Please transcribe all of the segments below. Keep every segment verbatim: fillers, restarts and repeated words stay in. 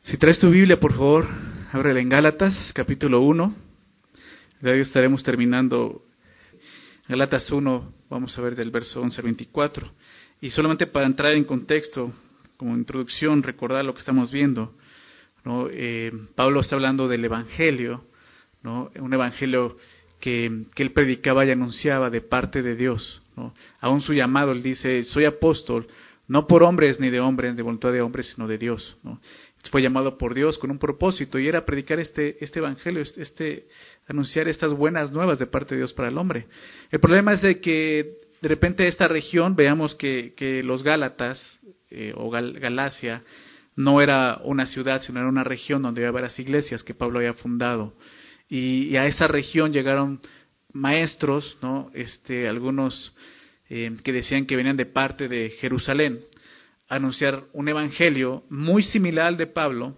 Si traes tu Biblia, por favor, ábrela en Gálatas, capítulo uno. De hoy estaremos terminando Gálatas uno, vamos a ver del verso once al veinticuatro. Y solamente para entrar en contexto, como introducción, recordar lo que estamos viendo, ¿no? Eh, Pablo está hablando del Evangelio, ¿no? Un Evangelio que, que él predicaba y anunciaba de parte de Dios, ¿no? Aún su llamado, él dice, soy apóstol, no por hombres ni de hombres, de voluntad de hombres, sino de Dios, ¿no? Fue llamado por Dios con un propósito y era predicar este, este evangelio, este, anunciar estas buenas nuevas de parte de Dios para el hombre. El problema es de que de repente esta región, veamos que, que los Gálatas eh, o Gal, Galacia no era una ciudad, sino era una región donde había varias iglesias que Pablo había fundado. Y, y a esa región llegaron maestros, ¿no? Este, algunos eh, que decían que venían de parte de Jerusalén, anunciar un evangelio muy similar al de Pablo,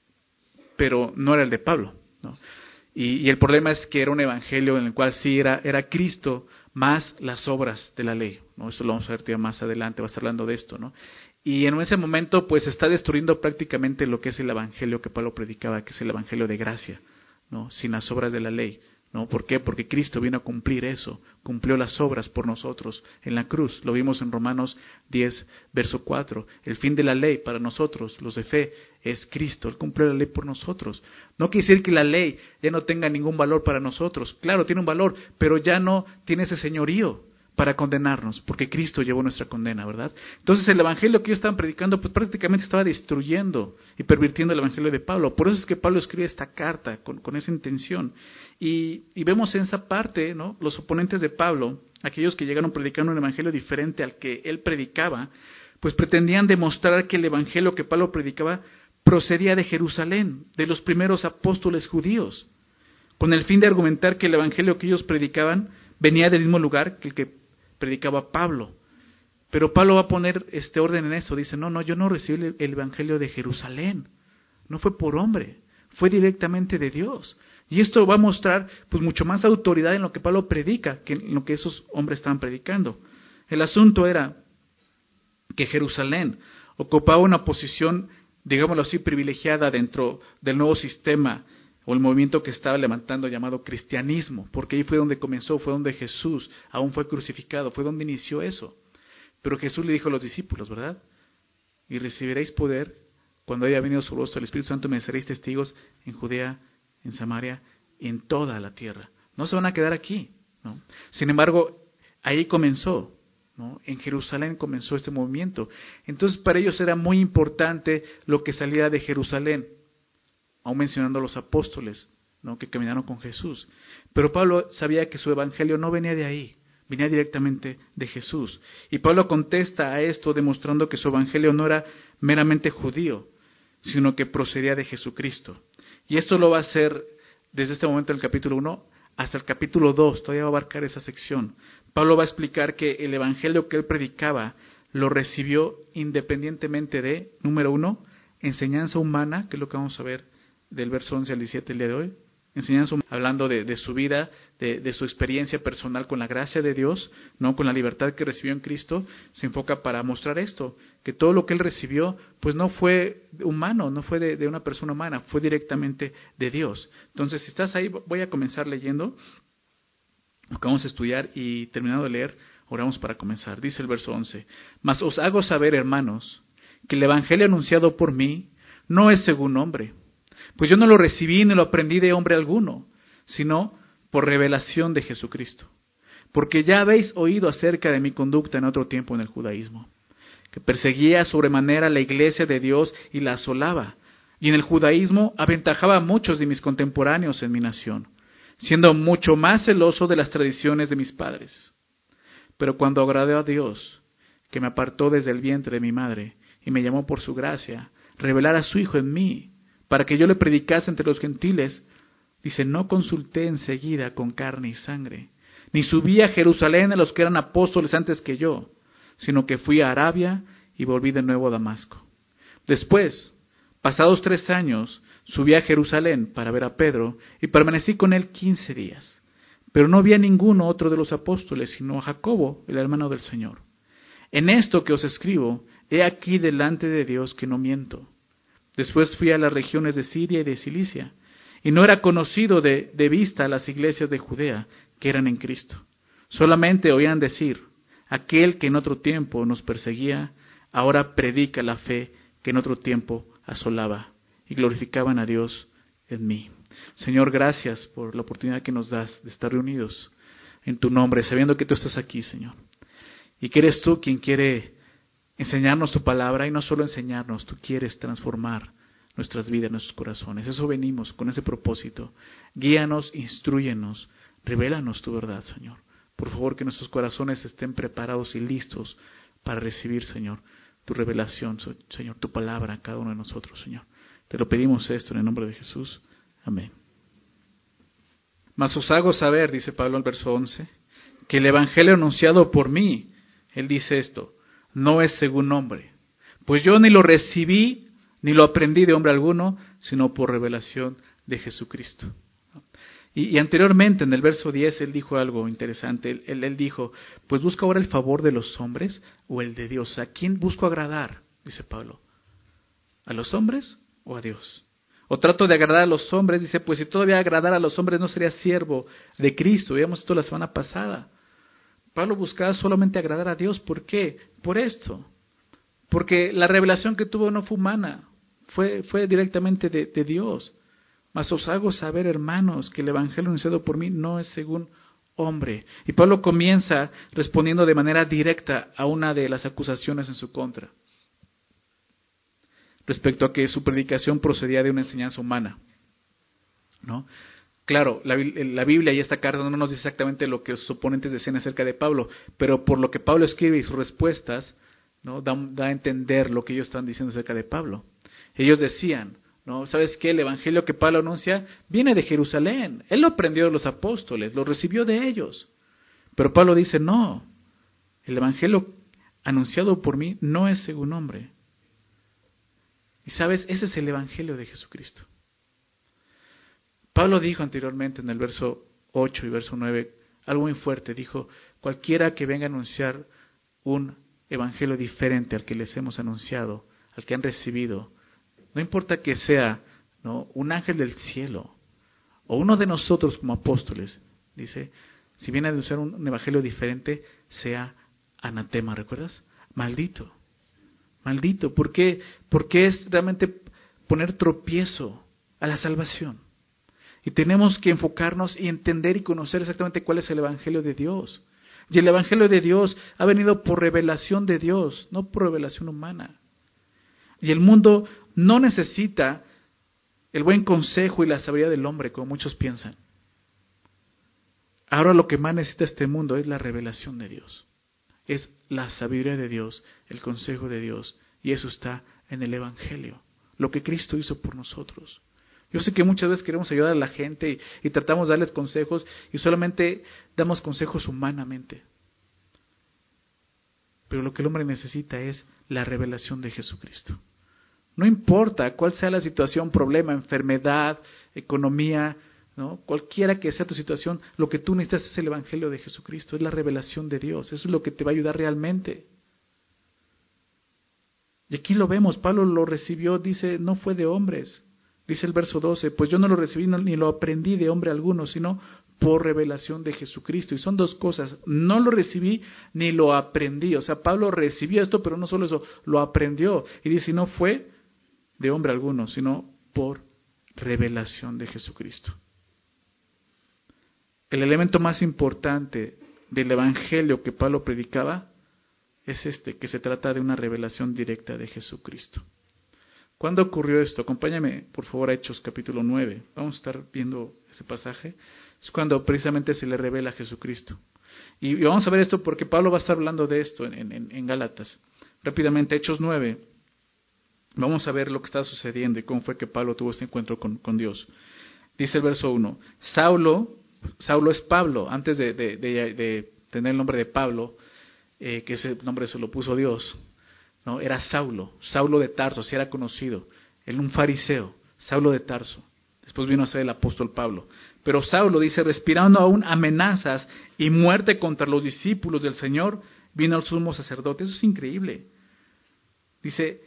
pero no era el de Pablo, ¿no? Y, y el problema es que era un evangelio en el cual sí era, era Cristo más las obras de la ley, ¿no? Eso lo vamos a ver ya más adelante, va a estar hablando de esto, ¿no? Y en ese momento pues está destruyendo prácticamente lo que es el evangelio que Pablo predicaba, que es el evangelio de gracia, ¿no? Sin las obras de la ley, ¿no? ¿Por qué? Porque Cristo vino a cumplir eso, cumplió las obras por nosotros en la cruz. Lo vimos en Romanos diez, verso cuatro. El fin de la ley para nosotros, los de fe, es Cristo. Él cumplió la ley por nosotros. No quiere decir que la ley ya no tenga ningún valor para nosotros. Claro, tiene un valor, pero ya no tiene ese señorío para condenarnos, porque Cristo llevó nuestra condena, ¿verdad? Entonces el evangelio que ellos estaban predicando, pues prácticamente estaba destruyendo y pervirtiendo el evangelio de Pablo. Por eso es que Pablo escribe esta carta con, con esa intención. Y, y vemos en esa parte, ¿no? Los oponentes de Pablo, aquellos que llegaron predicando un evangelio diferente al que él predicaba, pues pretendían demostrar que el evangelio que Pablo predicaba procedía de Jerusalén, de los primeros apóstoles judíos, con el fin de argumentar que el evangelio que ellos predicaban venía del mismo lugar que el que predicaba Pablo. Pero Pablo va a poner este orden en eso. Dice, no, no, yo no recibí el, el evangelio de Jerusalén. No fue por hombre, fue directamente de Dios. Y esto va a mostrar pues mucho más autoridad en lo que Pablo predica que en lo que esos hombres estaban predicando. El asunto era que Jerusalén ocupaba una posición, digámoslo así, privilegiada dentro del nuevo sistema o el movimiento que estaba levantando llamado cristianismo, porque ahí fue donde comenzó, fue donde Jesús aún fue crucificado, fue donde inició eso. Pero Jesús le dijo a los discípulos, ¿verdad? Y recibiréis poder cuando haya venido sobre vosotros el Espíritu Santo, me seréis testigos en Judea, en Samaria, en toda la tierra. No se van a quedar aquí, ¿no? Sin embargo, ahí comenzó, ¿no? En Jerusalén comenzó este movimiento. Entonces para ellos era muy importante lo que salía de Jerusalén, aún mencionando a los apóstoles, ¿no? Que caminaron con Jesús. Pero Pablo sabía que su evangelio no venía de ahí, venía directamente de Jesús. Y Pablo contesta a esto demostrando que su evangelio no era meramente judío, sino que procedía de Jesucristo. Y esto lo va a hacer desde este momento del capítulo uno hasta el capítulo dos, todavía va a abarcar esa sección. Pablo va a explicar que el evangelio que él predicaba lo recibió independientemente de, número uno, enseñanza humana, que es lo que vamos a ver del verso once al diecisiete el día de hoy, enseñanza hablando de, de su vida, de, de su experiencia personal con la gracia de Dios, no con la libertad que recibió en Cristo, se enfoca para mostrar esto, que todo lo que él recibió, pues no fue humano, no fue de, de una persona humana, fue directamente de Dios. Entonces, si estás ahí, voy a comenzar leyendo lo que vamos a estudiar y terminado de leer, oramos para comenzar. Dice el verso once, mas os hago saber, hermanos, que el evangelio anunciado por mí no es según hombre, pues yo no lo recibí ni lo aprendí de hombre alguno, sino por revelación de Jesucristo. Porque ya habéis oído acerca de mi conducta en otro tiempo en el judaísmo, que perseguía sobremanera la iglesia de Dios y la asolaba, y en el judaísmo aventajaba a muchos de mis contemporáneos en mi nación, siendo mucho más celoso de las tradiciones de mis padres. Pero cuando agradó a Dios, que me apartó desde el vientre de mi madre, y me llamó por su gracia, revelar a su Hijo en mí, para que yo le predicase entre los gentiles, dice, no consulté enseguida con carne y sangre, ni subí a Jerusalén a los que eran apóstoles antes que yo, sino que fui a Arabia y volví de nuevo a Damasco. Después, pasados tres años, subí a Jerusalén para ver a Pedro y permanecí con él quince días. Pero no vi a ninguno otro de los apóstoles, sino a Jacobo, el hermano del Señor. En esto que os escribo, he aquí delante de Dios que no miento. Después fui a las regiones de Siria y de Cilicia, y no era conocido de, de vista las iglesias de Judea que eran en Cristo. Solamente oían decir, aquel que en otro tiempo nos perseguía, ahora predica la fe que en otro tiempo asolaba, y glorificaban a Dios en mí. Señor, gracias por la oportunidad que nos das de estar reunidos en tu nombre, sabiendo que tú estás aquí, Señor, y que eres tú quien quiere enseñarnos tu palabra, y no solo enseñarnos, tú quieres transformar nuestras vidas, nuestros corazones. Eso venimos con ese propósito. Guíanos, instrúyenos, revélanos tu verdad, Señor. Por favor, que nuestros corazones estén preparados y listos para recibir, Señor, tu revelación, Señor, tu palabra a cada uno de nosotros, Señor. Te lo pedimos esto en el nombre de Jesús. Amén. Mas os hago saber, dice Pablo al verso once, que el evangelio anunciado por mí, él dice esto, no es según hombre, pues yo ni lo recibí ni lo aprendí de hombre alguno, sino por revelación de Jesucristo. Y, y anteriormente, en el verso diez, él dijo algo interesante. Él, él, él dijo, pues busco ahora el favor de los hombres o el de Dios. ¿A quién busco agradar? Dice Pablo. ¿A los hombres o a Dios? O trato de agradar a los hombres. Dice, pues si todavía agradar a los hombres no sería siervo de Cristo. Veíamos esto la semana pasada. Pablo buscaba solamente agradar a Dios. ¿Por qué? Por esto. Porque la revelación que tuvo no fue humana. Fue, fue directamente de, de Dios. Mas os hago saber, hermanos, que el evangelio anunciado por mí no es según hombre. Y Pablo comienza respondiendo de manera directa a una de las acusaciones en su contra, respecto a que su predicación procedía de una enseñanza humana, ¿no? Claro, la, la Biblia y esta carta no nos dice exactamente lo que sus oponentes decían acerca de Pablo, pero por lo que Pablo escribe y sus respuestas, ¿no? da, da a entender lo que ellos estaban diciendo acerca de Pablo. Ellos decían, ¿no? ¿Sabes qué? El evangelio que Pablo anuncia viene de Jerusalén. Él lo aprendió de los apóstoles, lo recibió de ellos. Pero Pablo dice, no, el evangelio anunciado por mí no es según hombre. Y sabes, ese es el evangelio de Jesucristo. Pablo dijo anteriormente en el verso ocho y verso nueve algo muy fuerte. Dijo, cualquiera que venga a anunciar un evangelio diferente al que les hemos anunciado, al que han recibido, no importa que sea, ¿no?, un ángel del cielo o uno de nosotros como apóstoles, dice, si viene a anunciar un, un evangelio diferente, sea anatema, ¿recuerdas? Maldito, maldito. ¿Por qué? Porque es realmente poner tropiezo a la salvación. Y tenemos que enfocarnos y entender y conocer exactamente cuál es el evangelio de Dios. Y el evangelio de Dios ha venido por revelación de Dios, no por revelación humana. Y el mundo no necesita el buen consejo y la sabiduría del hombre, como muchos piensan. Ahora lo que más necesita este mundo es la revelación de Dios. Es la sabiduría de Dios, el consejo de Dios. Y eso está en el evangelio, lo que Cristo hizo por nosotros. Yo sé que muchas veces queremos ayudar a la gente y, y tratamos de darles consejos y solamente damos consejos humanamente. Pero lo que el hombre necesita es la revelación de Jesucristo. No importa cuál sea la situación, problema, enfermedad, economía, ¿no? Cualquiera que sea tu situación, lo que tú necesitas es el evangelio de Jesucristo, es la revelación de Dios. Eso es lo que te va a ayudar realmente. Y aquí lo vemos, Pablo lo recibió, dice, no fue de hombres. Dice el verso doce, pues yo no lo recibí ni lo aprendí de hombre alguno, sino por revelación de Jesucristo. Y son dos cosas, no lo recibí ni lo aprendí. O sea, Pablo recibió esto, pero no solo eso, lo aprendió. Y dice, no fue de hombre alguno, sino por revelación de Jesucristo. El elemento más importante del evangelio que Pablo predicaba es este, que se trata de una revelación directa de Jesucristo. ¿Cuándo ocurrió esto? Acompáñame, por favor, a Hechos capítulo nueve. Vamos a estar viendo ese pasaje. Es cuando precisamente se le revela a Jesucristo. Y, y vamos a ver esto porque Pablo va a estar hablando de esto en, en, en Gálatas. Rápidamente, Hechos nueve. Vamos a ver lo que está sucediendo y cómo fue que Pablo tuvo este encuentro con, con Dios. Dice el verso uno. Saulo, Saulo es Pablo. Antes de, de, de, de tener el nombre de Pablo, eh, que ese nombre se lo puso Dios, ¿no? Era Saulo, Saulo de Tarso, si era conocido. Él un fariseo, Saulo de Tarso. Después vino a ser el apóstol Pablo. Pero Saulo, dice, respirando aún amenazas y muerte contra los discípulos del Señor, vino al sumo sacerdote. Eso es increíble. Dice,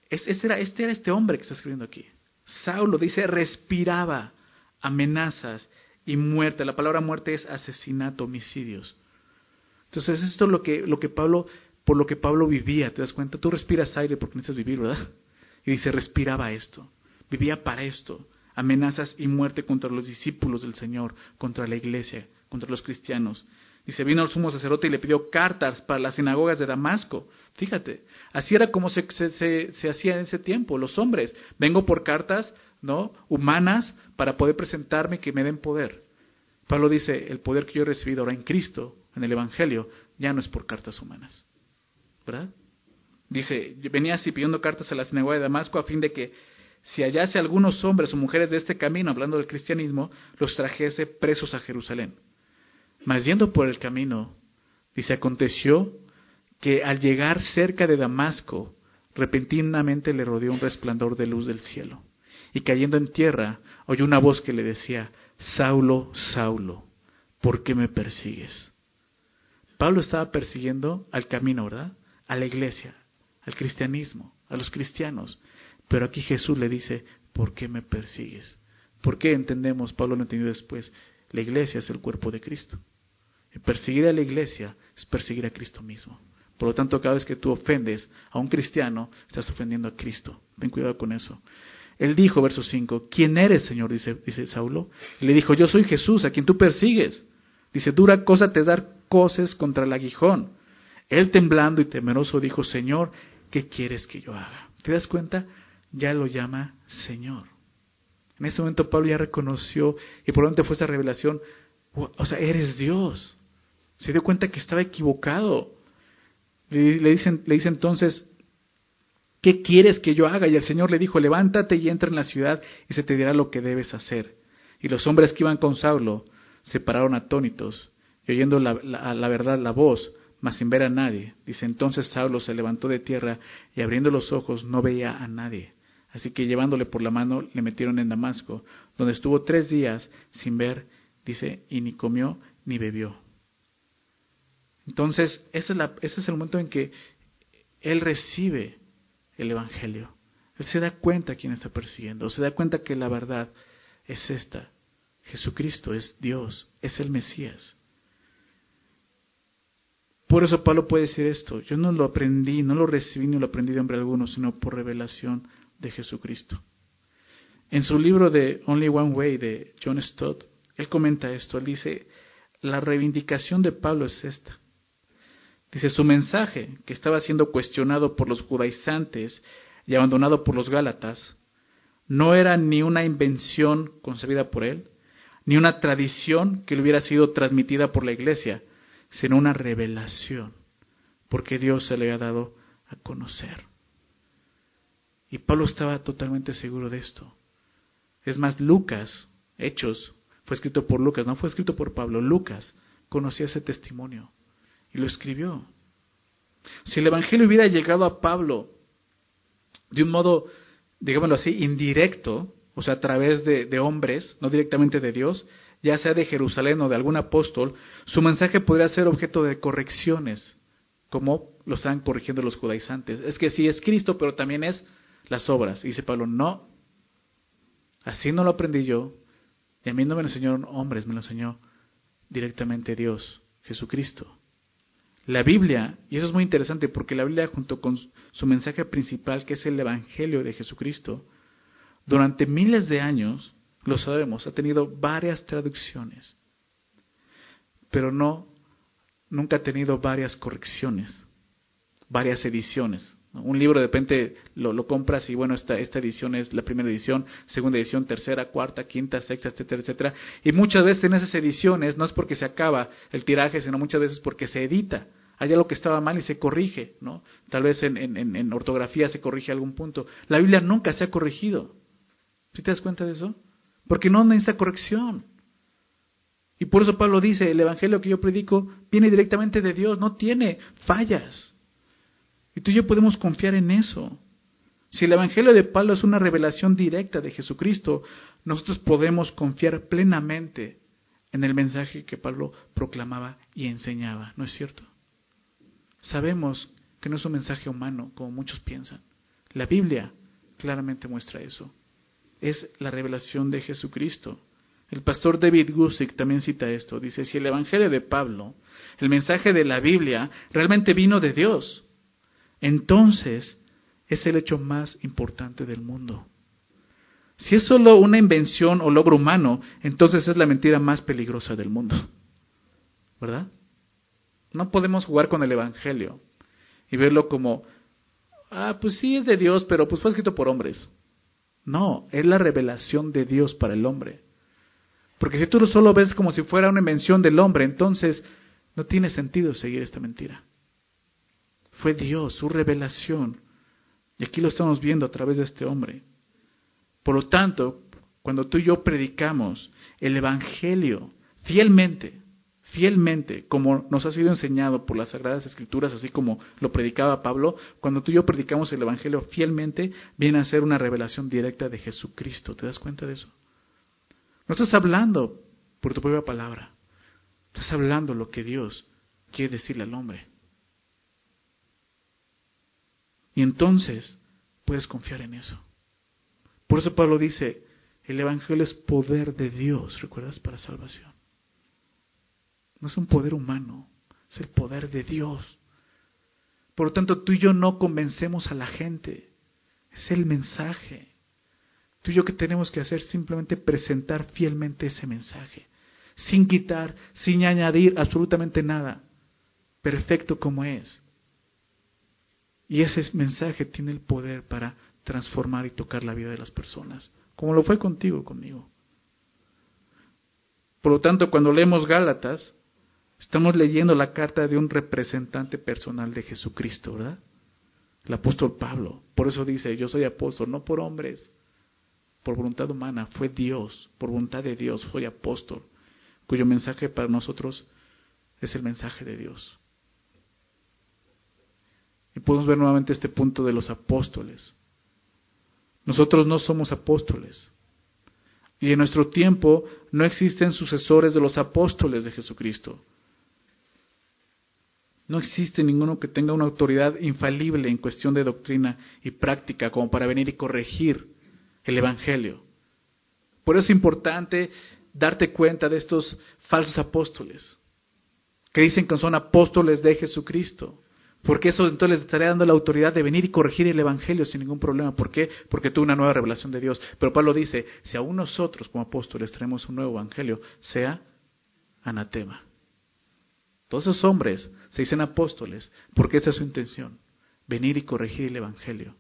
Es, este, era, este era este hombre que está escribiendo aquí. Saulo, dice, respiraba amenazas y muerte. La palabra muerte es asesinato, homicidios. Entonces esto es lo que, lo que Pablo, por lo que Pablo vivía, ¿te das cuenta? Tú respiras aire porque necesitas vivir, ¿verdad? Y dice, respiraba esto, vivía para esto, amenazas y muerte contra los discípulos del Señor, contra la iglesia, contra los cristianos. Dice, vino el sumo sacerdote y le pidió cartas para las sinagogas de Damasco. Fíjate, así era como se, se, se, se hacía en ese tiempo, los hombres. Vengo por cartas, ¿no?, humanas para poder presentarme y que me den poder. Pablo dice, el poder que yo he recibido ahora en Cristo, en el Evangelio, ya no es por cartas humanas, ¿verdad? Dice, venía así pidiendo cartas a la sinagoga de Damasco a fin de que si hallase algunos hombres o mujeres de este camino, hablando del cristianismo, los trajese presos a Jerusalén. Mas yendo por el camino, dice, aconteció que al llegar cerca de Damasco, repentinamente le rodeó un resplandor de luz del cielo. Y cayendo en tierra, oyó una voz que le decía, Saulo, Saulo, ¿por qué me persigues? Pablo estaba persiguiendo al camino, ¿verdad? A la iglesia, al cristianismo, a los cristianos. Pero aquí Jesús le dice, ¿por qué me persigues? ¿Por qué entendemos? Pablo lo entendió después. La iglesia es el cuerpo de Cristo. Y perseguir a la iglesia es perseguir a Cristo mismo. Por lo tanto, cada vez que tú ofendes a un cristiano, estás ofendiendo a Cristo. Ten cuidado con eso. Él dijo, verso cinco, ¿quién eres, Señor? Dice, dice Saulo. Y le dijo, yo soy Jesús, a quien tú persigues. Dice, dura cosa te es dar coces contra el aguijón. Él temblando y temeroso dijo, Señor, ¿qué quieres que yo haga? ¿Te das cuenta? Ya lo llama Señor. En este momento Pablo ya reconoció, y por lo tanto fue esa revelación, o sea, eres Dios. Se dio cuenta que estaba equivocado. Le, le, dicen, le dice entonces, ¿qué quieres que yo haga? Y el Señor le dijo, levántate y entra en la ciudad y se te dirá lo que debes hacer. Y los hombres que iban con Saulo se pararon atónitos, y oyendo la, la, la verdad la voz, mas sin ver a nadie. Dice, entonces Saulo se levantó de tierra y abriendo los ojos no veía a nadie. Así que llevándole por la mano le metieron en Damasco, donde estuvo tres días sin ver, dice, y ni comió ni bebió. Entonces, ese es, la, ese es el momento en que él recibe el Evangelio. Él se da cuenta quién está persiguiendo, se da cuenta que la verdad es esta. Jesucristo es Dios, es el Mesías. Por eso Pablo puede decir esto, yo no lo aprendí, no lo recibí ni lo aprendí de hombre alguno, sino por revelación de Jesucristo. En su libro de Only One Way de John Stott, él comenta esto, él dice, la reivindicación de Pablo es esta. Dice, su mensaje, que estaba siendo cuestionado por los judaizantes y abandonado por los gálatas, no era ni una invención concebida por él, ni una tradición que le hubiera sido transmitida por la iglesia, sino una revelación, porque Dios se le había dado a conocer. Y Pablo estaba totalmente seguro de esto. Es más, Lucas, Hechos, fue escrito por Lucas, no fue escrito por Pablo. Lucas conocía ese testimonio y lo escribió. Si el Evangelio hubiera llegado a Pablo de un modo, digámoslo así, indirecto, o sea, a través de, de hombres, no directamente de Dios, ya sea de Jerusalén o de algún apóstol, su mensaje podría ser objeto de correcciones, como lo están corrigiendo los judaizantes. Es que sí es Cristo, pero también es las obras. Y dice Pablo, no, así no lo aprendí yo, y a mí no me lo enseñaron hombres, me lo enseñó directamente Dios, Jesucristo. La Biblia, y eso es muy interesante porque la Biblia junto con su mensaje principal, que es el Evangelio de Jesucristo, durante miles de años, lo sabemos, ha tenido varias traducciones, pero no, nunca ha tenido varias correcciones, varias ediciones. Un libro de repente lo, lo compras y bueno, esta, esta edición es la primera edición, segunda edición, tercera, cuarta, quinta, sexta, etcétera, etcétera. Y muchas veces en esas ediciones no es porque se acaba el tiraje, sino muchas veces porque se edita. Hay algo que estaba mal y se corrige, ¿no? Tal vez en, en, en ortografía se corrige algún punto. La Biblia nunca se ha corregido. ¿Sí te das cuenta de eso? Porque no necesita corrección. Y por eso Pablo dice, el evangelio que yo predico viene directamente de Dios, no tiene fallas. Y tú y yo podemos confiar en eso. Si el evangelio de Pablo es una revelación directa de Jesucristo, nosotros podemos confiar plenamente en el mensaje que Pablo proclamaba y enseñaba, ¿no es cierto? Sabemos que no es un mensaje humano, como muchos piensan. La Biblia claramente muestra eso. Es la revelación de Jesucristo. El pastor David Gusick también cita esto. Dice, si el Evangelio de Pablo, el mensaje de la Biblia, realmente vino de Dios, entonces es el hecho más importante del mundo. Si es solo una invención o logro humano, entonces es la mentira más peligrosa del mundo. ¿Verdad? No podemos jugar con el Evangelio y verlo como, ah, pues sí es de Dios, pero pues fue escrito por hombres. No, es la revelación de Dios para el hombre. Porque si tú lo solo ves como si fuera una invención del hombre, entonces no tiene sentido seguir esta mentira. Fue Dios, su revelación. Y aquí lo estamos viendo a través de este hombre. Por lo tanto, cuando tú y yo predicamos el Evangelio fielmente, fielmente, como nos ha sido enseñado por las Sagradas Escrituras, así como lo predicaba Pablo, cuando tú y yo predicamos el Evangelio fielmente, viene a ser una revelación directa de Jesucristo. ¿Te das cuenta de eso? No estás hablando por tu propia palabra. Estás hablando lo que Dios quiere decirle al hombre. Y entonces puedes confiar en eso. Por eso Pablo dice, el Evangelio es poder de Dios, ¿recuerdas? Para salvación. No es un poder humano, es el poder de Dios. Por lo tanto, tú y yo no convencemos a la gente. Es el mensaje. Tú y yo que tenemos que hacer simplemente presentar fielmente ese mensaje, sin quitar, sin añadir absolutamente nada, perfecto como es. Y ese mensaje tiene el poder para transformar y tocar la vida de las personas, como lo fue contigo, conmigo. Por lo tanto, cuando leemos Gálatas, estamos leyendo la carta de un representante personal de Jesucristo, ¿verdad? El apóstol Pablo. Por eso dice, yo soy apóstol, no por hombres, por voluntad humana, fue Dios, por voluntad de Dios, soy apóstol, cuyo mensaje para nosotros es el mensaje de Dios. Y podemos ver nuevamente este punto de los apóstoles. Nosotros no somos apóstoles. Y en nuestro tiempo no existen sucesores de los apóstoles de Jesucristo. No existe ninguno que tenga una autoridad infalible en cuestión de doctrina y práctica como para venir y corregir el Evangelio. Por eso es importante darte cuenta de estos falsos apóstoles que dicen que son apóstoles de Jesucristo. Porque eso entonces les estaría dando la autoridad de venir y corregir el Evangelio sin ningún problema. ¿Por qué? Porque tuvo una nueva revelación de Dios. Pero Pablo dice, si aún nosotros como apóstoles traemos un nuevo Evangelio, sea anatema. Todos esos hombres se dicen apóstoles porque esa es su intención, venir y corregir el Evangelio.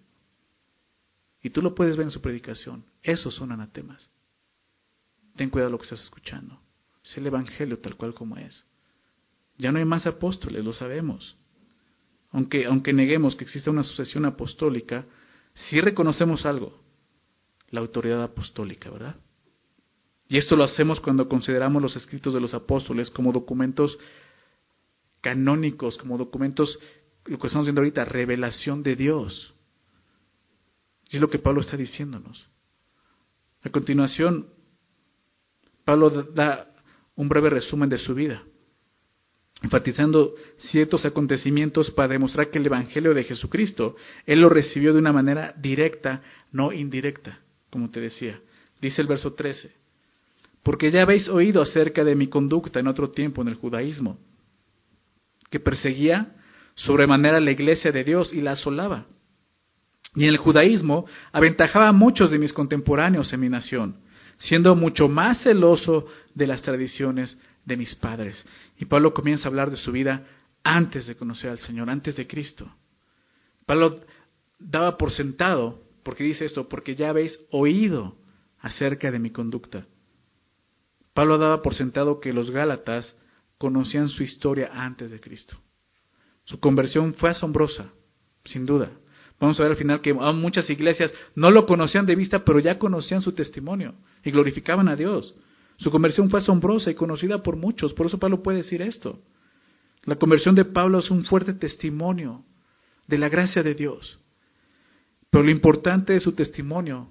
Y tú lo puedes ver en su predicación. Esos son anatemas. Ten cuidado lo que estás escuchando. Es el Evangelio tal cual como es. Ya no hay más apóstoles, lo sabemos. Aunque, aunque neguemos que exista una sucesión apostólica, sí reconocemos algo, la autoridad apostólica, ¿verdad? Y esto lo hacemos cuando consideramos los escritos de los apóstoles como documentos canónicos, como documentos, lo que estamos viendo ahorita, revelación de Dios. Y es lo que Pablo está diciéndonos. A continuación, Pablo da un breve resumen de su vida, enfatizando ciertos acontecimientos para demostrar que el Evangelio de Jesucristo, Él lo recibió de una manera directa, no indirecta, como te decía. Dice el verso trece, porque ya habéis oído acerca de mi conducta en otro tiempo en el judaísmo, que perseguía sobremanera la iglesia de Dios y la asolaba. Y en el judaísmo aventajaba a muchos de mis contemporáneos en mi nación, siendo mucho más celoso de las tradiciones de mis padres. Y Pablo comienza a hablar de su vida antes de conocer al Señor, antes de Cristo. Pablo daba por sentado, porque dice esto, porque ya habéis oído acerca de mi conducta. Pablo daba por sentado que los Gálatas conocían su historia antes de Cristo. Su conversión fue asombrosa, sin duda. Vamos a ver al final que muchas iglesias no lo conocían de vista, pero ya conocían su testimonio y glorificaban a Dios. Su conversión fue asombrosa y conocida por muchos, por eso Pablo puede decir esto. La conversión de Pablo es un fuerte testimonio de la gracia de Dios. Pero lo importante de su testimonio,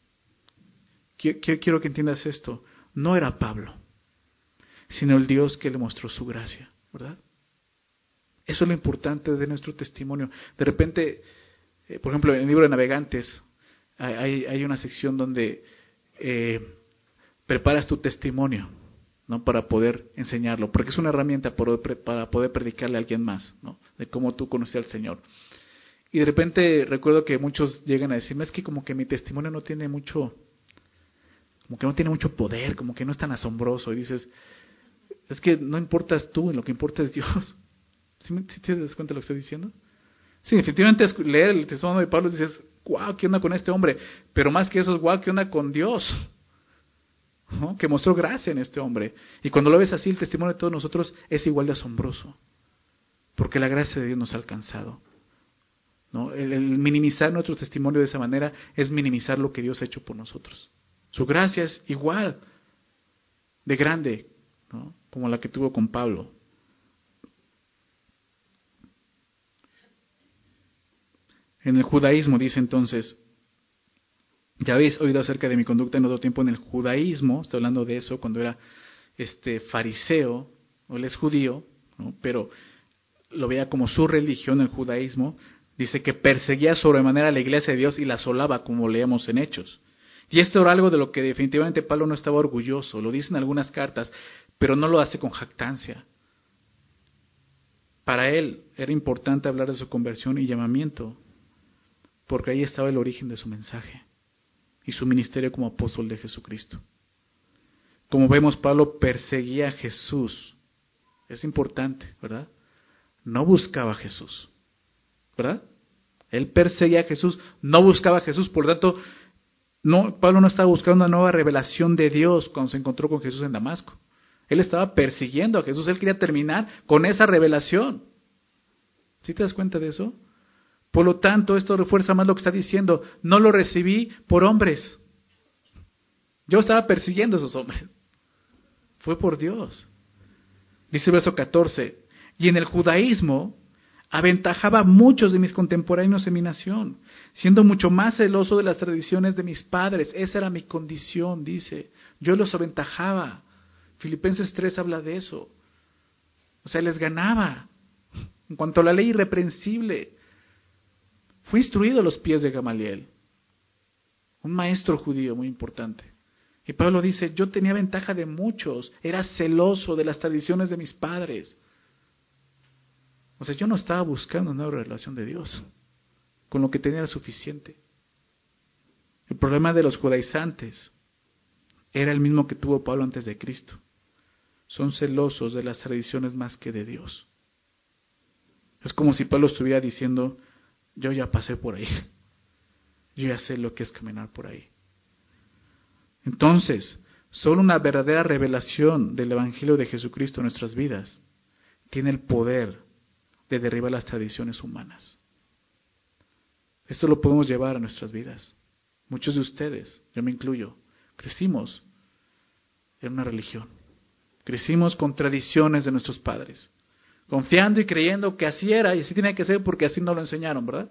quiero que entiendas esto, no era Pablo, sino el Dios que le mostró su gracia, ¿verdad? Eso es lo importante de nuestro testimonio. De repente eh, por ejemplo, en el libro de Navegantes hay, hay una sección donde eh, preparas tu testimonio, ¿no? Para poder enseñarlo, porque es una herramienta para, para poder predicarle a alguien más, ¿no? De cómo tú conocías al Señor. Y de repente recuerdo que muchos llegan a decirme, es que como que mi testimonio no tiene mucho, como que no tiene mucho poder, como que no es tan asombroso. Y dices, es que no importas tú, en lo que importa es Dios. ¿Sí, me, sí te das cuenta de lo que estoy diciendo? Sí, definitivamente es leer el testimonio de Pablo y dices, wow, ¿qué onda con este hombre? Pero más que eso es, wow, ¿qué onda con Dios? ¿No? Que mostró gracia en este hombre. Y cuando lo ves así, el testimonio de todos nosotros es igual de asombroso. Porque la gracia de Dios nos ha alcanzado. ¿No? El, el minimizar nuestro testimonio de esa manera es minimizar lo que Dios ha hecho por nosotros. Su gracia es igual de grande, ¿no? Como la que tuvo con Pablo. En el judaísmo dice entonces, ya habéis oído acerca de mi conducta en otro tiempo en el judaísmo, estoy hablando de eso cuando era este fariseo, o él es judío, ¿no? Pero lo veía como su religión, el judaísmo. Dice que perseguía sobremanera a la iglesia de Dios y la asolaba, como leemos en Hechos. Y esto era algo de lo que definitivamente Pablo no estaba orgulloso, lo dice en algunas cartas, pero no lo hace con jactancia. Para él era importante hablar de su conversión y llamamiento, porque ahí estaba el origen de su mensaje y su ministerio como apóstol de Jesucristo. Como vemos, Pablo perseguía a Jesús. Es importante, ¿verdad? No buscaba a Jesús, ¿verdad? Él perseguía a Jesús, no buscaba a Jesús, por lo tanto, no, Pablo no estaba buscando una nueva revelación de Dios cuando se encontró con Jesús en Damasco. Él estaba persiguiendo a Jesús, él quería terminar con esa revelación. ¿Sí te das cuenta de eso? Por lo tanto, esto refuerza más lo que está diciendo. No lo recibí por hombres. Yo estaba persiguiendo a esos hombres. Fue por Dios. Dice el verso catorce, y en el judaísmo aventajaba a muchos de mis contemporáneos en mi nación, siendo mucho más celoso de las tradiciones de mis padres. Esa era mi condición, dice. Yo los aventajaba. Filipenses tres habla de eso. O sea, les ganaba. En cuanto a la ley irreprensible, fui instruido a los pies de Gamaliel, un maestro judío muy importante. Y Pablo dice, yo tenía ventaja de muchos, era celoso de las tradiciones de mis padres. O sea, yo no estaba buscando una nueva relación de Dios. Con lo que tenía era suficiente. El problema de los judaizantes era el mismo que tuvo Pablo antes de Cristo. Son celosos de las tradiciones más que de Dios. Es como si Pablo estuviera diciendo, yo ya pasé por ahí. Yo ya sé lo que es caminar por ahí. Entonces, solo una verdadera revelación del Evangelio de Jesucristo en nuestras vidas tiene el poder de derribar las tradiciones humanas. Esto lo podemos llevar a nuestras vidas. Muchos de ustedes, yo me incluyo, crecimos en una religión. Crecimos con tradiciones de nuestros padres, confiando y creyendo que así era y así tenía que ser porque así nos lo enseñaron, ¿verdad?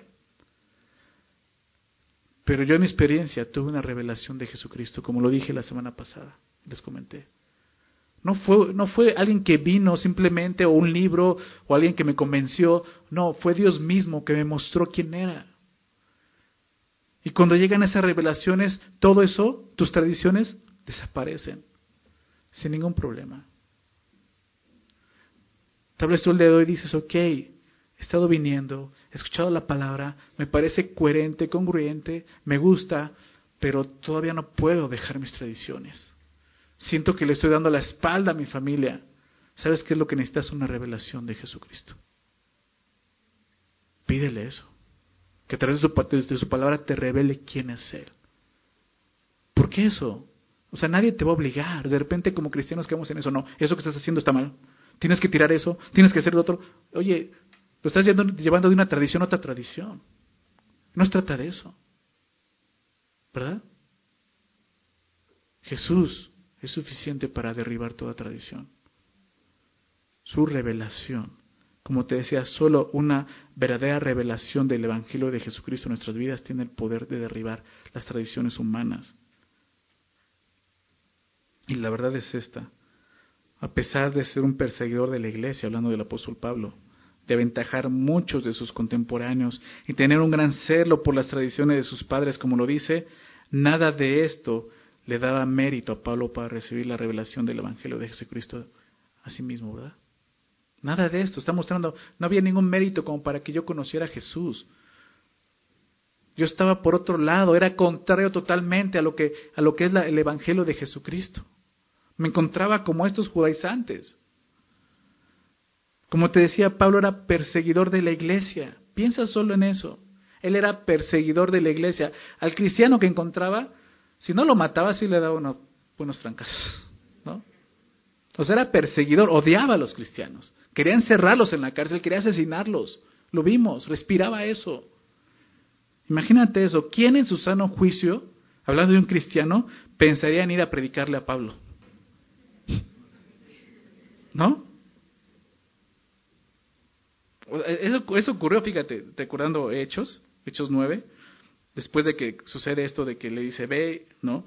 Pero yo en mi experiencia tuve una revelación de Jesucristo, como lo dije la semana pasada, les comenté. No fue, no fue alguien que vino simplemente, o un libro, o alguien que me convenció. No, fue Dios mismo que me mostró quién era. Y cuando llegan esas revelaciones, todo eso, tus tradiciones, desaparecen. Sin ningún problema. Tal vez tú el día de hoy dices, ok, he estado viniendo, he escuchado la palabra, me parece coherente, congruente, me gusta, pero todavía no puedo dejar mis tradiciones. Siento que le estoy dando la espalda a mi familia. ¿Sabes qué es lo que necesitas? Una revelación de Jesucristo. Pídele eso. Que a través de su, de su palabra te revele quién es Él. ¿Por qué eso? O sea, nadie te va a obligar. De repente como cristianos quedamos en eso. No, eso que estás haciendo está mal. Tienes que tirar eso, tienes que hacer lo otro. Oye, lo estás llevando, llevando de una tradición a otra tradición. No se trata de eso. ¿Verdad? Jesús es suficiente para derribar toda tradición. Su revelación. Como te decía, solo una verdadera revelación del Evangelio de Jesucristo en nuestras vidas tiene el poder de derribar las tradiciones humanas. Y la verdad es esta. A pesar de ser un perseguidor de la iglesia, hablando del apóstol Pablo, de aventajar muchos de sus contemporáneos y tener un gran celo por las tradiciones de sus padres, como lo dice, nada de esto le daba mérito a Pablo para recibir la revelación del Evangelio de Jesucristo a sí mismo, ¿verdad? Nada de esto, está mostrando, no había ningún mérito como para que yo conociera a Jesús. Yo estaba por otro lado, era contrario totalmente a lo que, a lo que es la, el Evangelio de Jesucristo. Me encontraba como estos judaizantes. Como te decía, Pablo era perseguidor de la iglesia. Piensa solo en eso. Él era perseguidor de la iglesia. Al cristiano que encontraba, si no lo mataba, sí le daba unos buenos trancazos, ¿no? O sea, era perseguidor, odiaba a los cristianos. Quería encerrarlos en la cárcel, quería asesinarlos. Lo vimos, respiraba eso. Imagínate eso. ¿Quién en su sano juicio, hablando de un cristiano, pensaría en ir a predicarle a Pablo? ¿No? Eso, eso ocurrió, fíjate, recordando Hechos, Hechos nueve, después de que sucede esto de que le dice, ve, ¿no?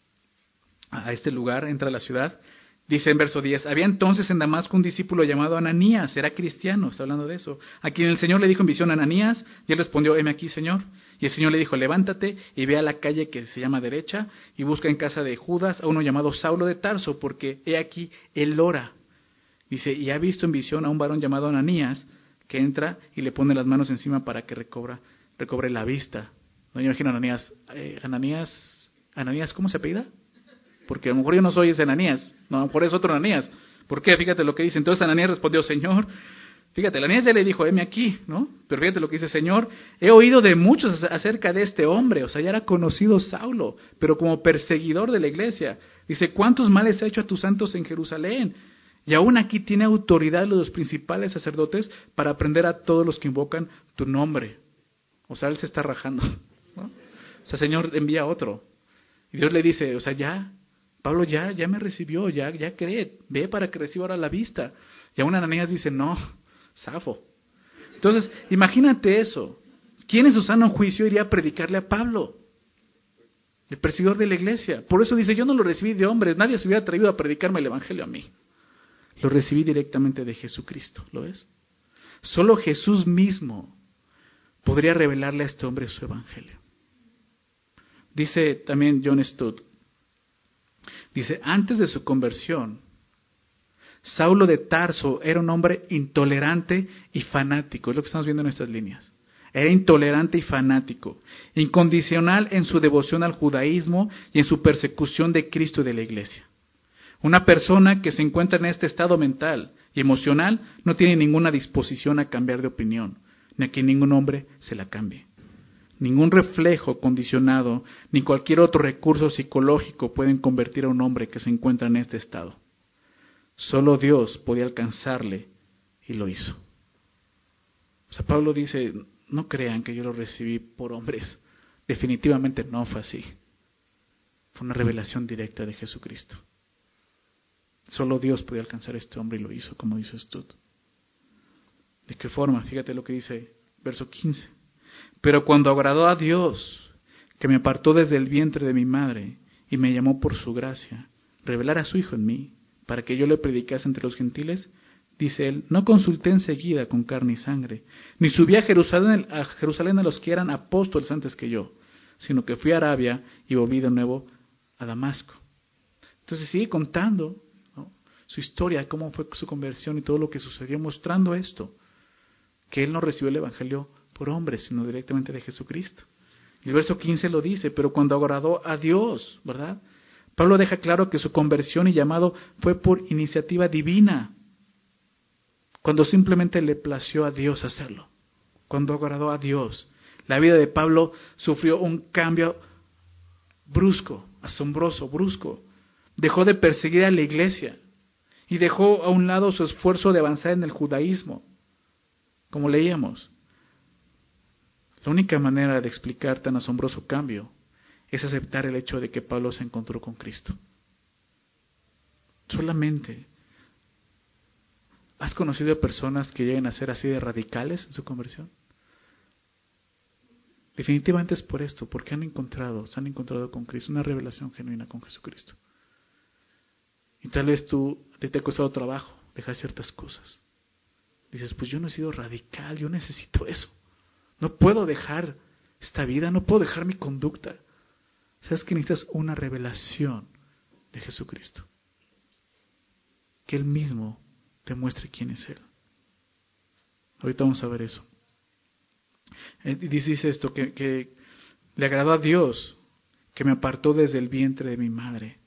A este lugar, entra a la ciudad. Dice en verso diez, había entonces en Damasco un discípulo llamado Ananías, era cristiano, está hablando de eso, a quien el Señor le dijo en visión, Ananías, y él respondió, heme aquí, Señor. Y el Señor le dijo, levántate y ve a la calle que se llama derecha, y busca en casa de Judas a uno llamado Saulo de Tarso, porque he aquí, él ora. Dice, y ha visto en visión a un varón llamado Ananías, que entra y le pone las manos encima para que recobra, recobre la vista. No me imagino a Ananías, eh, Ananías, Ananías, ¿cómo se apellida? Porque a lo mejor yo no soy ese Ananías, no, a lo mejor es otro Ananías. ¿Por qué? Fíjate lo que dice. Entonces Ananías respondió, Señor, fíjate, Ananías ya le dijo, heme aquí, ¿no? Pero fíjate lo que dice, Señor, he oído de muchos acerca de este hombre, o sea, ya era conocido Saulo, pero como perseguidor de la iglesia. Dice, ¿cuántos males ha hecho a tus santos en Jerusalén? Y aún aquí tiene autoridad los principales sacerdotes para prender a todos los que invocan tu nombre. O sea, él se está rajando, ¿no? O sea, Señor, envía otro. Y Dios le dice, o sea, ya, Pablo ya, ya me recibió, ya, ya cree, ve para que reciba ahora la vista. Y aún Ananías dice, no, zafo. Entonces, imagínate eso. ¿Quién en su sano juicio iría a predicarle a Pablo? El perseguidor de la iglesia. Por eso dice, yo no lo recibí de hombres, nadie se hubiera atrevido a predicarme el evangelio a mí. Lo recibí directamente de Jesucristo, ¿lo ves? Solo Jesús mismo podría revelarle a este hombre su evangelio. Dice también John Stott, dice, antes de su conversión, Saulo de Tarso era un hombre intolerante y fanático, es lo que estamos viendo en estas líneas. Era intolerante y fanático, incondicional en su devoción al judaísmo y en su persecución de Cristo y de la iglesia. Una persona que se encuentra en este estado mental y emocional no tiene ninguna disposición a cambiar de opinión, ni a que ningún hombre se la cambie. Ningún reflejo condicionado, ni cualquier otro recurso psicológico pueden convertir a un hombre que se encuentra en este estado. Solo Dios podía alcanzarle y lo hizo. O sea, Pablo dice, no crean que yo lo recibí por hombres. Definitivamente no fue así. Fue una revelación directa de Jesucristo. Solo Dios podía alcanzar a este hombre y lo hizo, como dice Stott. ¿De qué forma? Fíjate lo que dice verso quince. Pero cuando agradó a Dios, que me apartó desde el vientre de mi madre y me llamó por su gracia, revelar a su Hijo en mí, para que yo le predicase entre los gentiles, dice él, no consulté enseguida con carne y sangre, ni subí a Jerusalén, a Jerusalén a los que eran apóstoles antes que yo, sino que fui a Arabia y volví de nuevo a Damasco. Entonces sigue contando, ¿no?, su historia, cómo fue su conversión y todo lo que sucedió, mostrando esto, que él no recibió el evangelio por hombres, sino directamente de Jesucristo. El verso quince lo dice, pero cuando agradó a Dios, ¿verdad? Pablo deja claro que su conversión y llamado fue por iniciativa divina, cuando simplemente le plació a Dios hacerlo, cuando agradó a Dios. La vida de Pablo sufrió un cambio brusco, asombroso, brusco. Dejó de perseguir a la iglesia y dejó a un lado su esfuerzo de avanzar en el judaísmo, como leíamos. La única manera de explicar tan asombroso cambio es aceptar el hecho de que Pablo se encontró con Cristo. Solamente. ¿Has conocido a personas que lleguen a ser así de radicales en su conversión? Definitivamente es por esto, porque han encontrado, se han encontrado con Cristo, una revelación genuina con Jesucristo. Y tal vez tú te, te ha costado trabajo dejar ciertas cosas. dices, pues yo no he sido radical, yo necesito eso. No puedo dejar esta vida, no puedo dejar mi conducta. ¿Sabes que necesitas una revelación de Jesucristo? Que Él mismo te muestre quién es Él. Ahorita vamos a ver eso. Dice, dice esto, que, que le agradó a Dios, que me apartó desde el vientre de mi madre.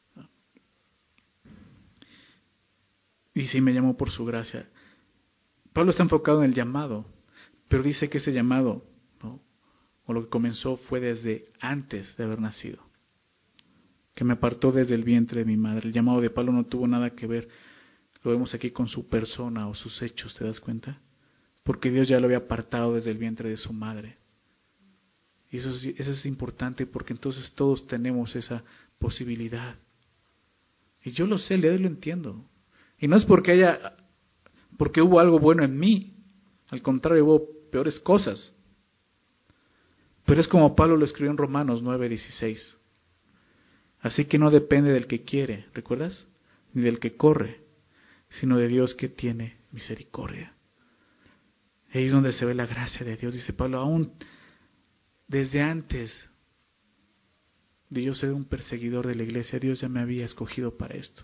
Y sí me llamó por su gracia. Pablo está enfocado en el llamado, pero dice que ese llamado, ¿no?, o lo que comenzó fue desde antes de haber nacido. Que me apartó desde el vientre de mi madre. El llamado de Pablo no tuvo nada que ver, lo vemos aquí, con su persona o sus hechos, ¿te das cuenta? Porque Dios ya lo había apartado desde el vientre de su madre. Y eso es, eso es importante, porque entonces todos tenemos esa posibilidad. Y yo lo sé, le lo entiendo. Y no es porque haya, porque hubo algo bueno en mí. Al contrario, hubo peores cosas. Pero es como Pablo lo escribió en Romanos nueve dieciséis. Así que no depende del que quiere, ¿recuerdas? Ni del que corre, sino de Dios que tiene misericordia. Ahí es donde se ve la gracia de Dios. Dice Pablo, aún desde antes de yo ser un perseguidor de la iglesia, Dios ya me había escogido para esto.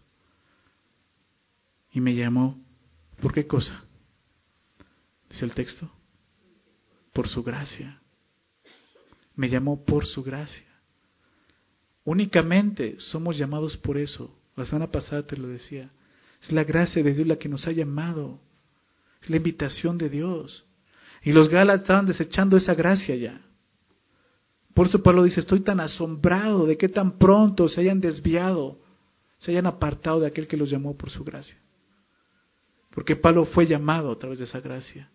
Y me llamó, ¿por qué cosa? Dice el texto, por su gracia. Me llamó por su gracia. Únicamente somos llamados por eso. La semana pasada te lo decía. Es la gracia de Dios la que nos ha llamado. Es la invitación de Dios. Y los Gálatas estaban desechando esa gracia ya. Por eso Pablo dice, estoy tan asombrado de que tan pronto se hayan desviado, se hayan apartado de aquel que los llamó por su gracia. Porque Pablo fue llamado a través de esa gracia.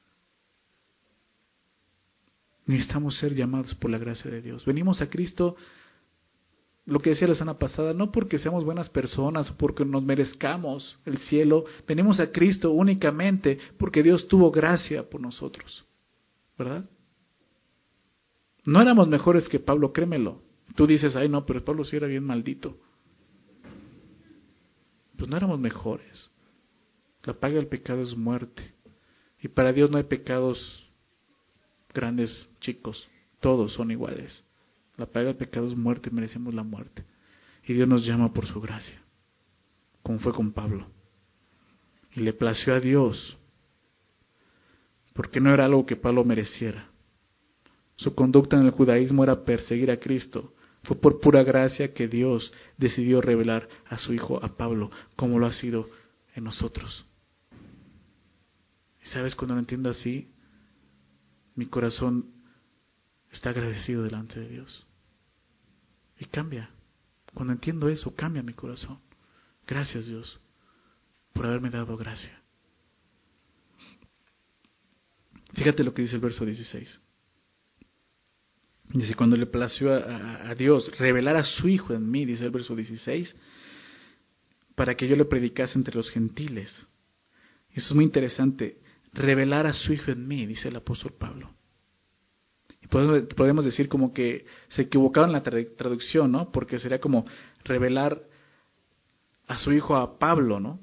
Necesitamos ser llamados por la gracia de Dios. Venimos a Cristo, lo que decía la semana pasada, no porque seamos buenas personas o porque nos merezcamos el cielo. Venimos a Cristo únicamente porque Dios tuvo gracia por nosotros, ¿verdad? No éramos mejores que Pablo, créemelo. Tú dices, ay no, pero Pablo sí era bien maldito. Pues no éramos mejores. La paga del pecado es muerte. Y para Dios no hay pecados grandes, chicos. Todos son iguales. La paga del pecado es muerte, merecemos la muerte. Y Dios nos llama por su gracia, como fue con Pablo. Y le plació a Dios, porque no era algo que Pablo mereciera. Su conducta en el judaísmo era perseguir a Cristo. Fue por pura gracia que Dios decidió revelar a su Hijo, a Pablo, como lo ha sido en nosotros. Y sabes, cuando lo entiendo así, mi corazón está agradecido delante de Dios. Y cambia. Cuando entiendo eso, cambia mi corazón. Gracias, Dios, por haberme dado gracia. Fíjate lo que dice el verso dieciséis. Dice, cuando le plació a, a, a Dios revelar a su Hijo en mí, dice el verso dieciséis, para que yo le predicase entre los gentiles. Eso es muy interesante. Revelar a su Hijo en mí, dice el apóstol Pablo. Y podemos, podemos decir como que se equivocaron en la traducción, ¿no? Porque sería como revelar a su Hijo a Pablo, ¿no?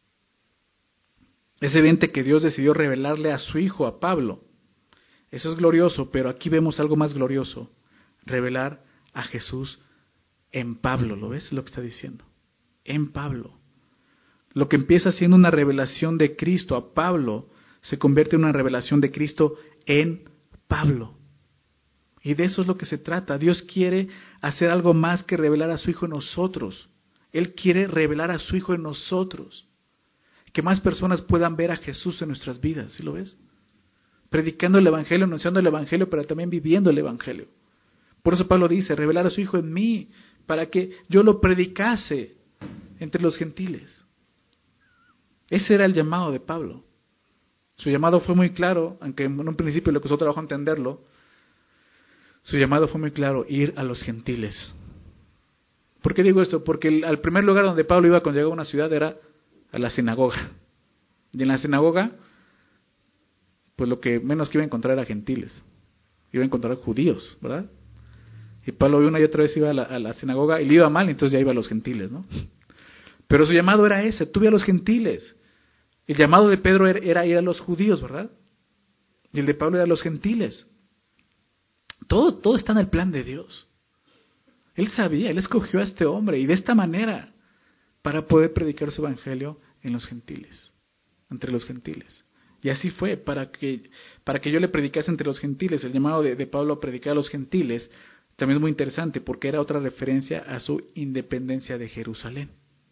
Es evidente que Dios decidió revelarle a su Hijo a Pablo. Eso es glorioso, pero aquí vemos algo más glorioso. Revelar a Jesús en Pablo, ¿lo ves? Lo que está diciendo. En Pablo. Lo que empieza siendo una revelación de Cristo a Pablo, se convierte en una revelación de Cristo en Pablo. Y de eso es lo que se trata. Dios quiere hacer algo más que revelar a su Hijo en nosotros. Él quiere revelar a su Hijo en nosotros. Que más personas puedan ver a Jesús en nuestras vidas, ¿sí lo ves? Predicando el Evangelio, anunciando el Evangelio, pero también viviendo el Evangelio. Por eso Pablo dice, revelar a su Hijo en mí, para que yo lo predicase entre los gentiles. Ese era el llamado de Pablo. Su llamado fue muy claro, aunque en un principio le costó trabajo entenderlo. Su llamado fue muy claro, ir a los gentiles. ¿Por qué digo esto? Porque el, al primer lugar donde Pablo iba cuando llegaba a una ciudad era a la sinagoga. Y en la sinagoga, pues lo que menos que iba a encontrar era gentiles. Iba a encontrar judíos, ¿verdad? Y Pablo una y otra vez iba a la, a la sinagoga y le iba mal, entonces ya iba a los gentiles, ¿no? Pero su llamado era ese, tú ve a los gentiles. El llamado de Pedro era ir a los judíos, ¿verdad? Y el de Pablo era a los gentiles. Todo, todo está en el plan de Dios. Él sabía, Él escogió a este hombre y de esta manera para poder predicar su evangelio en los gentiles, entre los gentiles. Y así fue, para que, para que yo le predicase entre los gentiles. El llamado de, de Pablo a predicar a los gentiles también es muy interesante porque era otra referencia a su independencia de Jerusalén.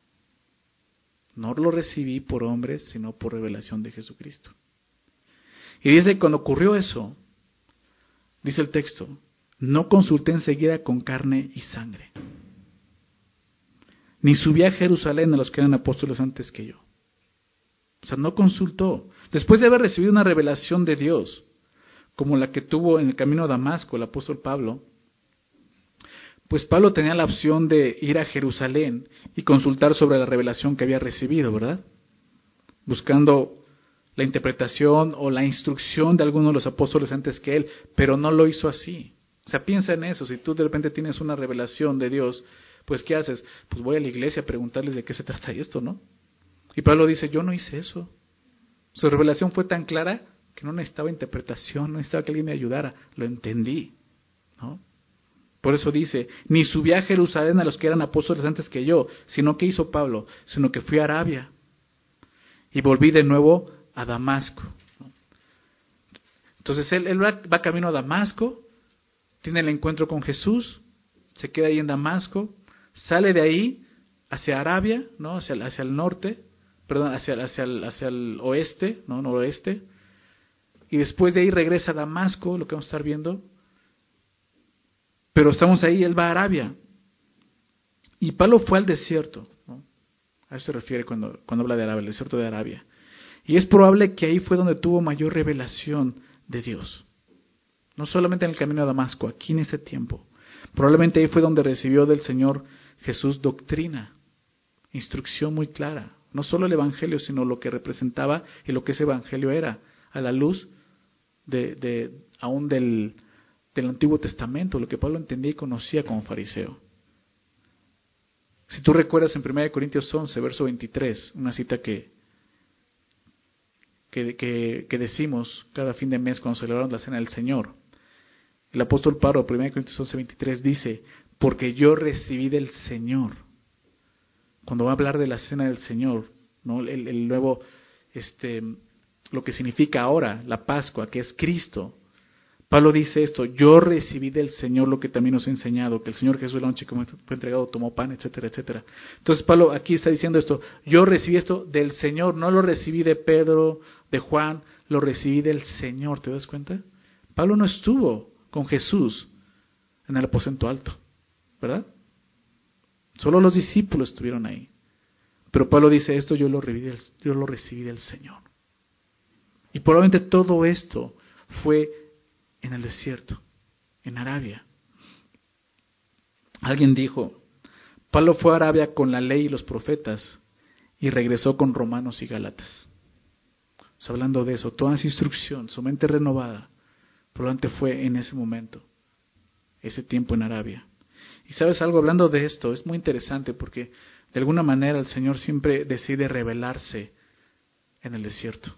No lo recibí por hombres, sino por revelación de Jesucristo. Y dice, cuando ocurrió eso, dice el texto, no consulté enseguida con carne y sangre, ni subí a Jerusalén a los que eran apóstoles antes que yo. O sea, no consultó. Después de haber recibido una revelación de Dios, como la que tuvo en el camino a Damasco el apóstol Pablo, pues Pablo tenía la opción de ir a Jerusalén y consultar sobre la revelación que había recibido, ¿verdad? Buscando la interpretación o la instrucción de alguno de los apóstoles antes que él, pero no lo hizo así. O sea, piensa en eso. Si tú de repente tienes una revelación de Dios, pues ¿qué haces? Pues voy a la iglesia a preguntarles de qué se trata esto, ¿no? Y Pablo dice, yo no hice eso. Su revelación fue tan clara que no necesitaba interpretación, no necesitaba que alguien me ayudara. Lo entendí, ¿no? Por eso dice, ni subí a Jerusalén a los que eran apóstoles antes que yo, sino que hizo Pablo, sino que fui a Arabia y volví de nuevo a Damasco. Entonces él, él va, va camino a Damasco, tiene el encuentro con Jesús, se queda ahí en Damasco, sale de ahí hacia Arabia, ¿no? hacia, hacia el norte, perdón, hacia, hacia, el, hacia el oeste, ¿no? noroeste, y después de ahí regresa a Damasco, lo que vamos a estar viendo. Pero estamos ahí, él va a Arabia. Y Pablo fue al desierto, ¿no? A eso se refiere cuando, cuando habla de Arabia, el desierto de Arabia. Y es probable que ahí fue donde tuvo mayor revelación de Dios. No solamente en el camino a Damasco, aquí en ese tiempo. Probablemente ahí fue donde recibió del Señor Jesús doctrina, instrucción muy clara. No solo el Evangelio, sino lo que representaba y lo que ese Evangelio era, a la luz de, de aún del... del Antiguo Testamento, lo que Pablo entendía y conocía como fariseo. Si tú recuerdas en primera de Corintios once, verso veintitrés, una cita que, que, que, que decimos cada fin de mes cuando celebramos la Cena del Señor, el apóstol Pablo, primera de Corintios once, veintitrés, dice, porque yo recibí del Señor. Cuando va a hablar de la Cena del Señor, ¿no? el, el nuevo, este, lo que significa ahora, la Pascua, que es Cristo, Pablo dice esto, yo recibí del Señor lo que también nos ha enseñado, que el Señor Jesús la noche que fue entregado tomó pan, etcétera, etcétera. Entonces Pablo aquí está diciendo esto, yo recibí esto del Señor, no lo recibí de Pedro, de Juan, lo recibí del Señor, ¿te das cuenta? Pablo no estuvo con Jesús en el aposento alto, ¿verdad? Solo los discípulos estuvieron ahí. Pero Pablo dice esto, yo lo recibí del, yo lo recibí del Señor. Y probablemente todo esto fue en el desierto, en Arabia. Alguien dijo, Pablo fue a Arabia con la ley y los profetas y regresó con Romanos y Gálatas. O sea, hablando de eso, toda esa instrucción, su mente renovada, probablemente fue en ese momento, ese tiempo en Arabia. Y sabes algo, hablando de esto, es muy interesante porque de alguna manera el Señor siempre decide revelarse en el desierto.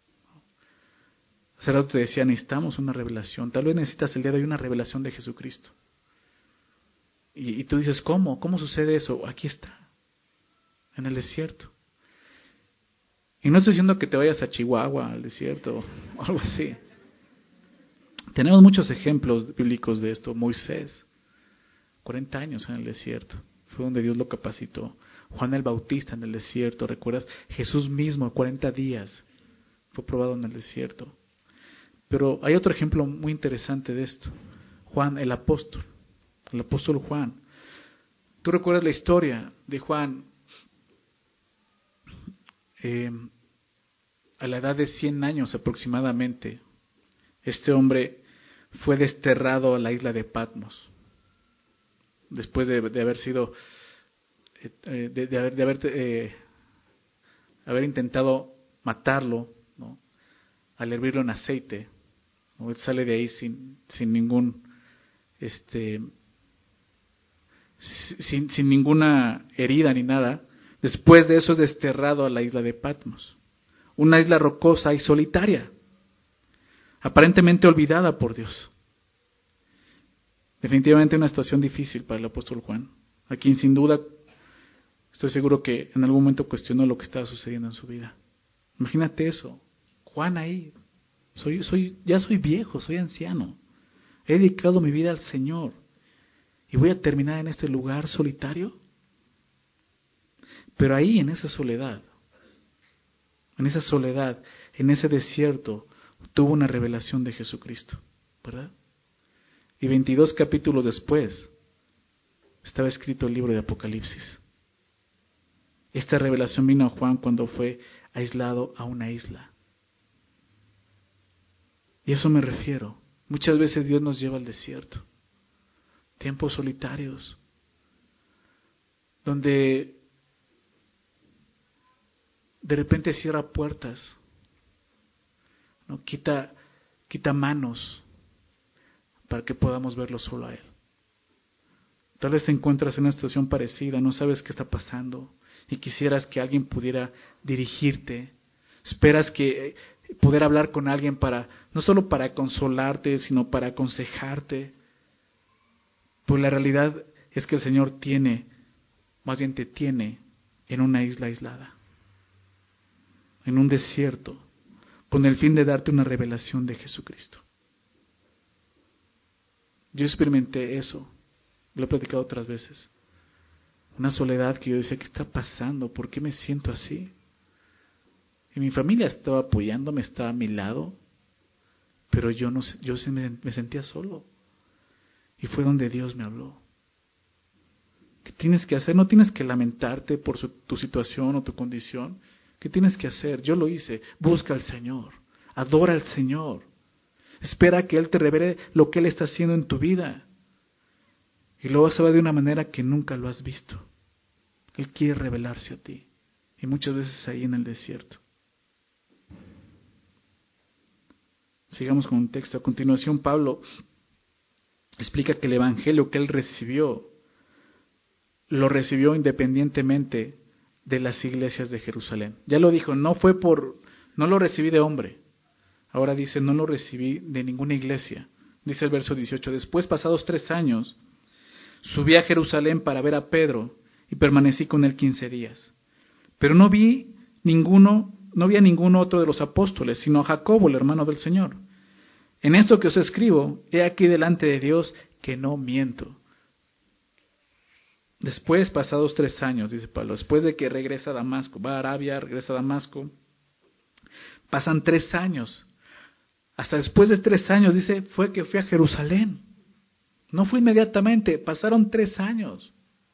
Hace rato te decía, necesitamos una revelación. Tal vez necesitas el día de hoy una revelación de Jesucristo. Y, y tú dices, ¿cómo? ¿Cómo sucede eso? Aquí está, en el desierto. Y no estoy diciendo que te vayas a Chihuahua, al desierto, o algo así. Tenemos muchos ejemplos bíblicos de esto. Moisés, cuarenta años en el desierto. Fue donde Dios lo capacitó. Juan el Bautista en el desierto, ¿recuerdas? Jesús mismo, cuarenta días, fue probado en el desierto. Pero hay otro ejemplo muy interesante de esto. Juan el apóstol, el apóstol Juan. ¿Tú recuerdas la historia de Juan? Eh, a la edad de cien años aproximadamente, este hombre fue desterrado a la isla de Patmos. Después de, de haber sido, eh, de, de haber, de haber, eh, haber intentado matarlo, ¿no? Al hervirlo en aceite. Él sale de ahí sin, sin ningún, este, sin, sin ninguna herida ni nada. Después de eso es desterrado a la isla de Patmos. una isla rocosa y solitaria, aparentemente olvidada por Dios. Definitivamente una situación difícil para el apóstol Juan, a quien sin duda estoy seguro que en algún momento cuestionó lo que estaba sucediendo en su vida. Imagínate eso, Juan ahí, soy, soy, ya soy viejo, soy anciano, he dedicado mi vida al Señor y voy a terminar en este lugar solitario. Pero ahí, en esa soledad, en esa soledad, en ese desierto, tuvo una revelación de Jesucristo, ¿verdad? Y veintidós capítulos después, estaba escrito el libro de Apocalipsis. Esta revelación vino a Juan cuando fue aislado a una isla. Y a eso me refiero. Muchas veces Dios nos lleva al desierto. Tiempos solitarios. Donde de repente cierra puertas. ¿No? Quita, quita manos para que podamos verlo solo a Él. Tal vez te encuentras en una situación parecida, no sabes qué está pasando y quisieras que alguien pudiera dirigirte. Esperas que poder hablar con alguien para, no solo para consolarte, sino para aconsejarte. Pues la realidad es que el Señor tiene, más bien te tiene en una isla aislada, en un desierto, con el fin de darte una revelación de Jesucristo. Yo experimenté eso, lo he platicado otras veces. Una soledad que yo decía, ¿qué está pasando? ¿Por qué me siento así? Y mi familia estaba apoyándome, estaba a mi lado, pero yo, no, yo me sentía solo. Y fue donde Dios me habló. ¿Qué tienes que hacer? No tienes que lamentarte por su, tu situación o tu condición. ¿Qué tienes que hacer? Yo lo hice. Busca al Señor. Adora al Señor. Espera que Él te revele lo que Él está haciendo en tu vida. Y lo vas a ver de una manera que nunca lo has visto. Él quiere revelarse a ti. Y muchas veces ahí en el desierto. Sigamos con un texto. A continuación, Pablo explica que el evangelio que él recibió, lo recibió independientemente de las iglesias de Jerusalén. Ya lo dijo, no fue por, no lo recibí de hombre. Ahora dice, no lo recibí de ninguna iglesia. Dice el verso dieciocho, después, pasados tres años, subí a Jerusalén para ver a Pedro y permanecí con él quince días. Pero no vi ninguno, no vi a ningún otro de los apóstoles, sino a Jacobo, el hermano del Señor. En esto que os escribo, he aquí delante de Dios que no miento. Después, pasados tres años, dice Pablo, después de que regresa a Damasco, va a Arabia, regresa a Damasco, pasan tres años. Hasta después de tres años, dice, fue que fui a Jerusalén. No fue inmediatamente, pasaron tres años.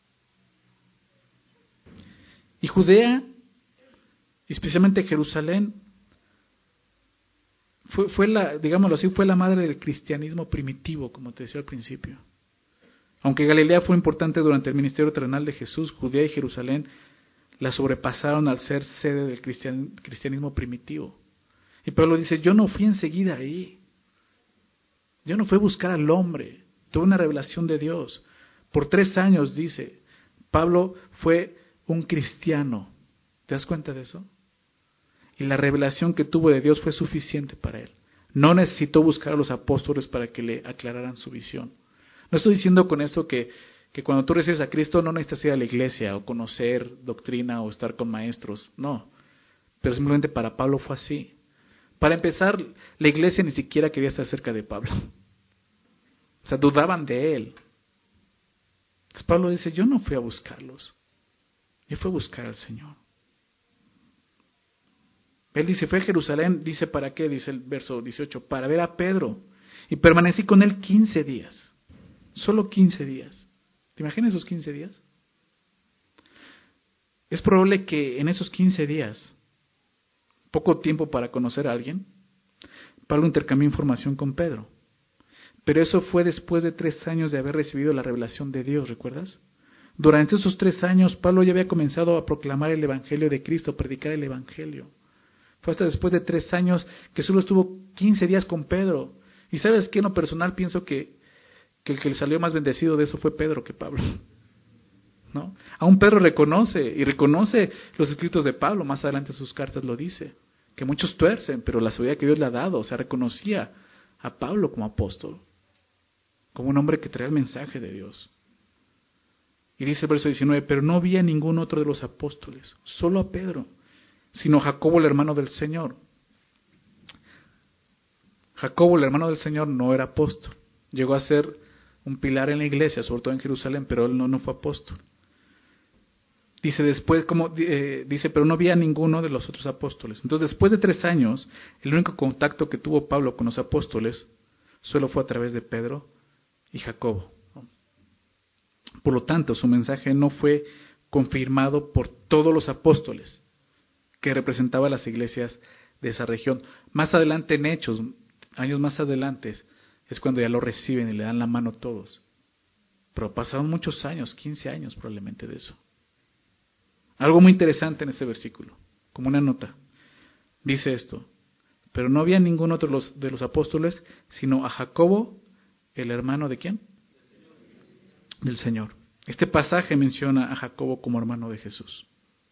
Y Judea, especialmente Jerusalén, fue, fue la, digámoslo así, fue la madre del cristianismo primitivo, como te decía al principio. Aunque Galilea fue importante durante el ministerio terrenal de Jesús, Judea y Jerusalén la sobrepasaron al ser sede del cristian, cristianismo primitivo. Y Pablo dice, yo no fui enseguida ahí. Yo no fui a buscar al hombre. Tuve una revelación de Dios. Por tres años, dice, Pablo fue un cristiano. ¿Te das cuenta de eso? Y la revelación que tuvo de Dios fue suficiente para él. No necesitó buscar a los apóstoles para que le aclararan su visión. No estoy diciendo con esto que, que cuando tú recibes a Cristo no necesitas ir a la iglesia o conocer doctrina o estar con maestros. No. Pero simplemente para Pablo fue así. Para empezar, la iglesia ni siquiera quería estar cerca de Pablo. O sea, dudaban de él. Entonces Pablo dice, yo no fui a buscarlos. Yo fui a buscar al Señor. Él dice, fue a Jerusalén, dice, ¿para qué? Dice el verso dieciocho, para ver a Pedro. Y permanecí con él quince días. Solo quince días. ¿Te imaginas esos quince días? Es probable que en esos quince días, poco tiempo para conocer a alguien, Pablo intercambió información con Pedro. Pero eso fue después de tres años de haber recibido la revelación de Dios, ¿recuerdas? Durante esos tres años, Pablo ya había comenzado a proclamar el Evangelio de Cristo, a predicar el Evangelio. Fue hasta después de tres años que solo estuvo quince días con Pedro. Y ¿sabes qué? En lo personal pienso que, que el que le salió más bendecido de eso fue Pedro que Pablo. ¿No? Aún Pedro reconoce, y reconoce los escritos de Pablo, más adelante sus cartas lo dice, que muchos tuercen, pero la sabiduría que Dios le ha dado, o sea, reconocía a Pablo como apóstol, como un hombre que traía el mensaje de Dios. Y dice el verso diecinueve, pero no había ningún otro de los apóstoles, solo a Pedro, sino Jacobo, el hermano del Señor. Jacobo, el hermano del Señor, no era apóstol. Llegó a ser un pilar en la iglesia, sobre todo en Jerusalén, pero él no, no fue apóstol. Dice después, como eh, dice, pero no había ninguno de los otros apóstoles. Entonces, después de tres años, el único contacto que tuvo Pablo con los apóstoles solo fue a través de Pedro y Jacobo. Por lo tanto, su mensaje no fue confirmado por todos los apóstoles que representaban las iglesias de esa región. Más adelante en Hechos, años más adelante, es cuando ya lo reciben y le dan la mano a todos. Pero pasaron muchos años, quince años probablemente de eso. Algo muy interesante en este versículo, como una nota. Dice esto, pero no había ningún otro de los, de los apóstoles, sino a Jacobo, el hermano de ¿quién? Del Señor. Este pasaje menciona a Jacobo como hermano de Jesús.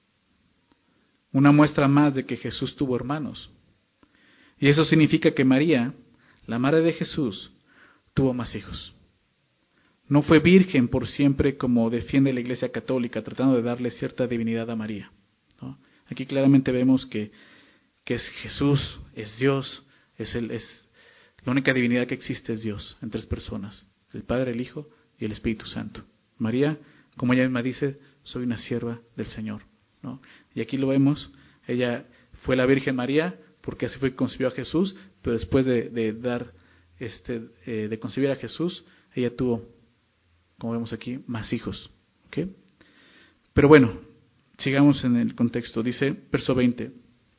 Una muestra más de que Jesús tuvo hermanos. Y eso significa que María, la madre de Jesús, tuvo más hijos. No fue virgen por siempre como defiende la Iglesia Católica, tratando de darle cierta divinidad a María, ¿no? Aquí claramente vemos que, que es Jesús, es Dios, es, el, es la única divinidad que existe es Dios en tres personas, el Padre, el Hijo y el Espíritu Santo. María, como ella misma dice, soy una sierva del Señor, ¿no? Y aquí lo vemos, ella fue la Virgen María porque así fue que concibió a Jesús, pero después de, de dar, este, eh, de concebir a Jesús, ella tuvo, como vemos aquí, más hijos. ¿Okay? Pero bueno, sigamos en el contexto. Dice, verso veinte.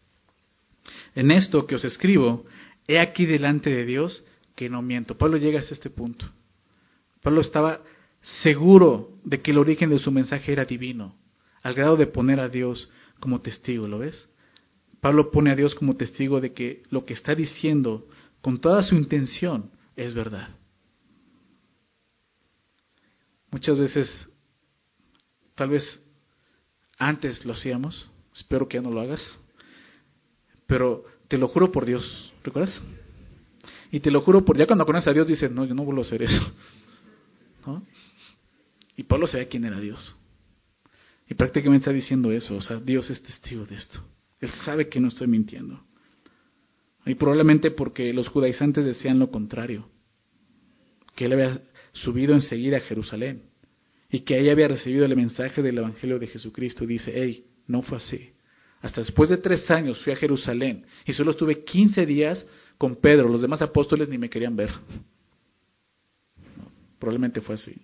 En esto que os escribo, he aquí delante de Dios que no miento. Pablo llega hasta este punto. Pablo estaba seguro de que el origen de su mensaje era divino, al grado de poner a Dios como testigo, ¿lo ves? Pablo pone a Dios como testigo de que lo que está diciendo con toda su intención es verdad. Muchas veces, tal vez antes lo hacíamos, espero que ya no lo hagas, pero te lo juro por Dios, ¿recuerdas? Y te lo juro por, ya cuando conoces a Dios dices, no, yo no vuelvo a hacer eso, ¿no? Y Pablo sabía quién era Dios. Y prácticamente está diciendo eso, o sea, Dios es testigo de esto. Él sabe que no estoy mintiendo. Y probablemente porque los judaizantes decían lo contrario, que él había subido enseguida a Jerusalén y que ella había recibido el mensaje del Evangelio de Jesucristo. Y dice, hey, no fue así. Hasta después de tres años fui a Jerusalén y solo estuve quince días con Pedro. Los demás apóstoles ni me querían ver. No, probablemente fue así.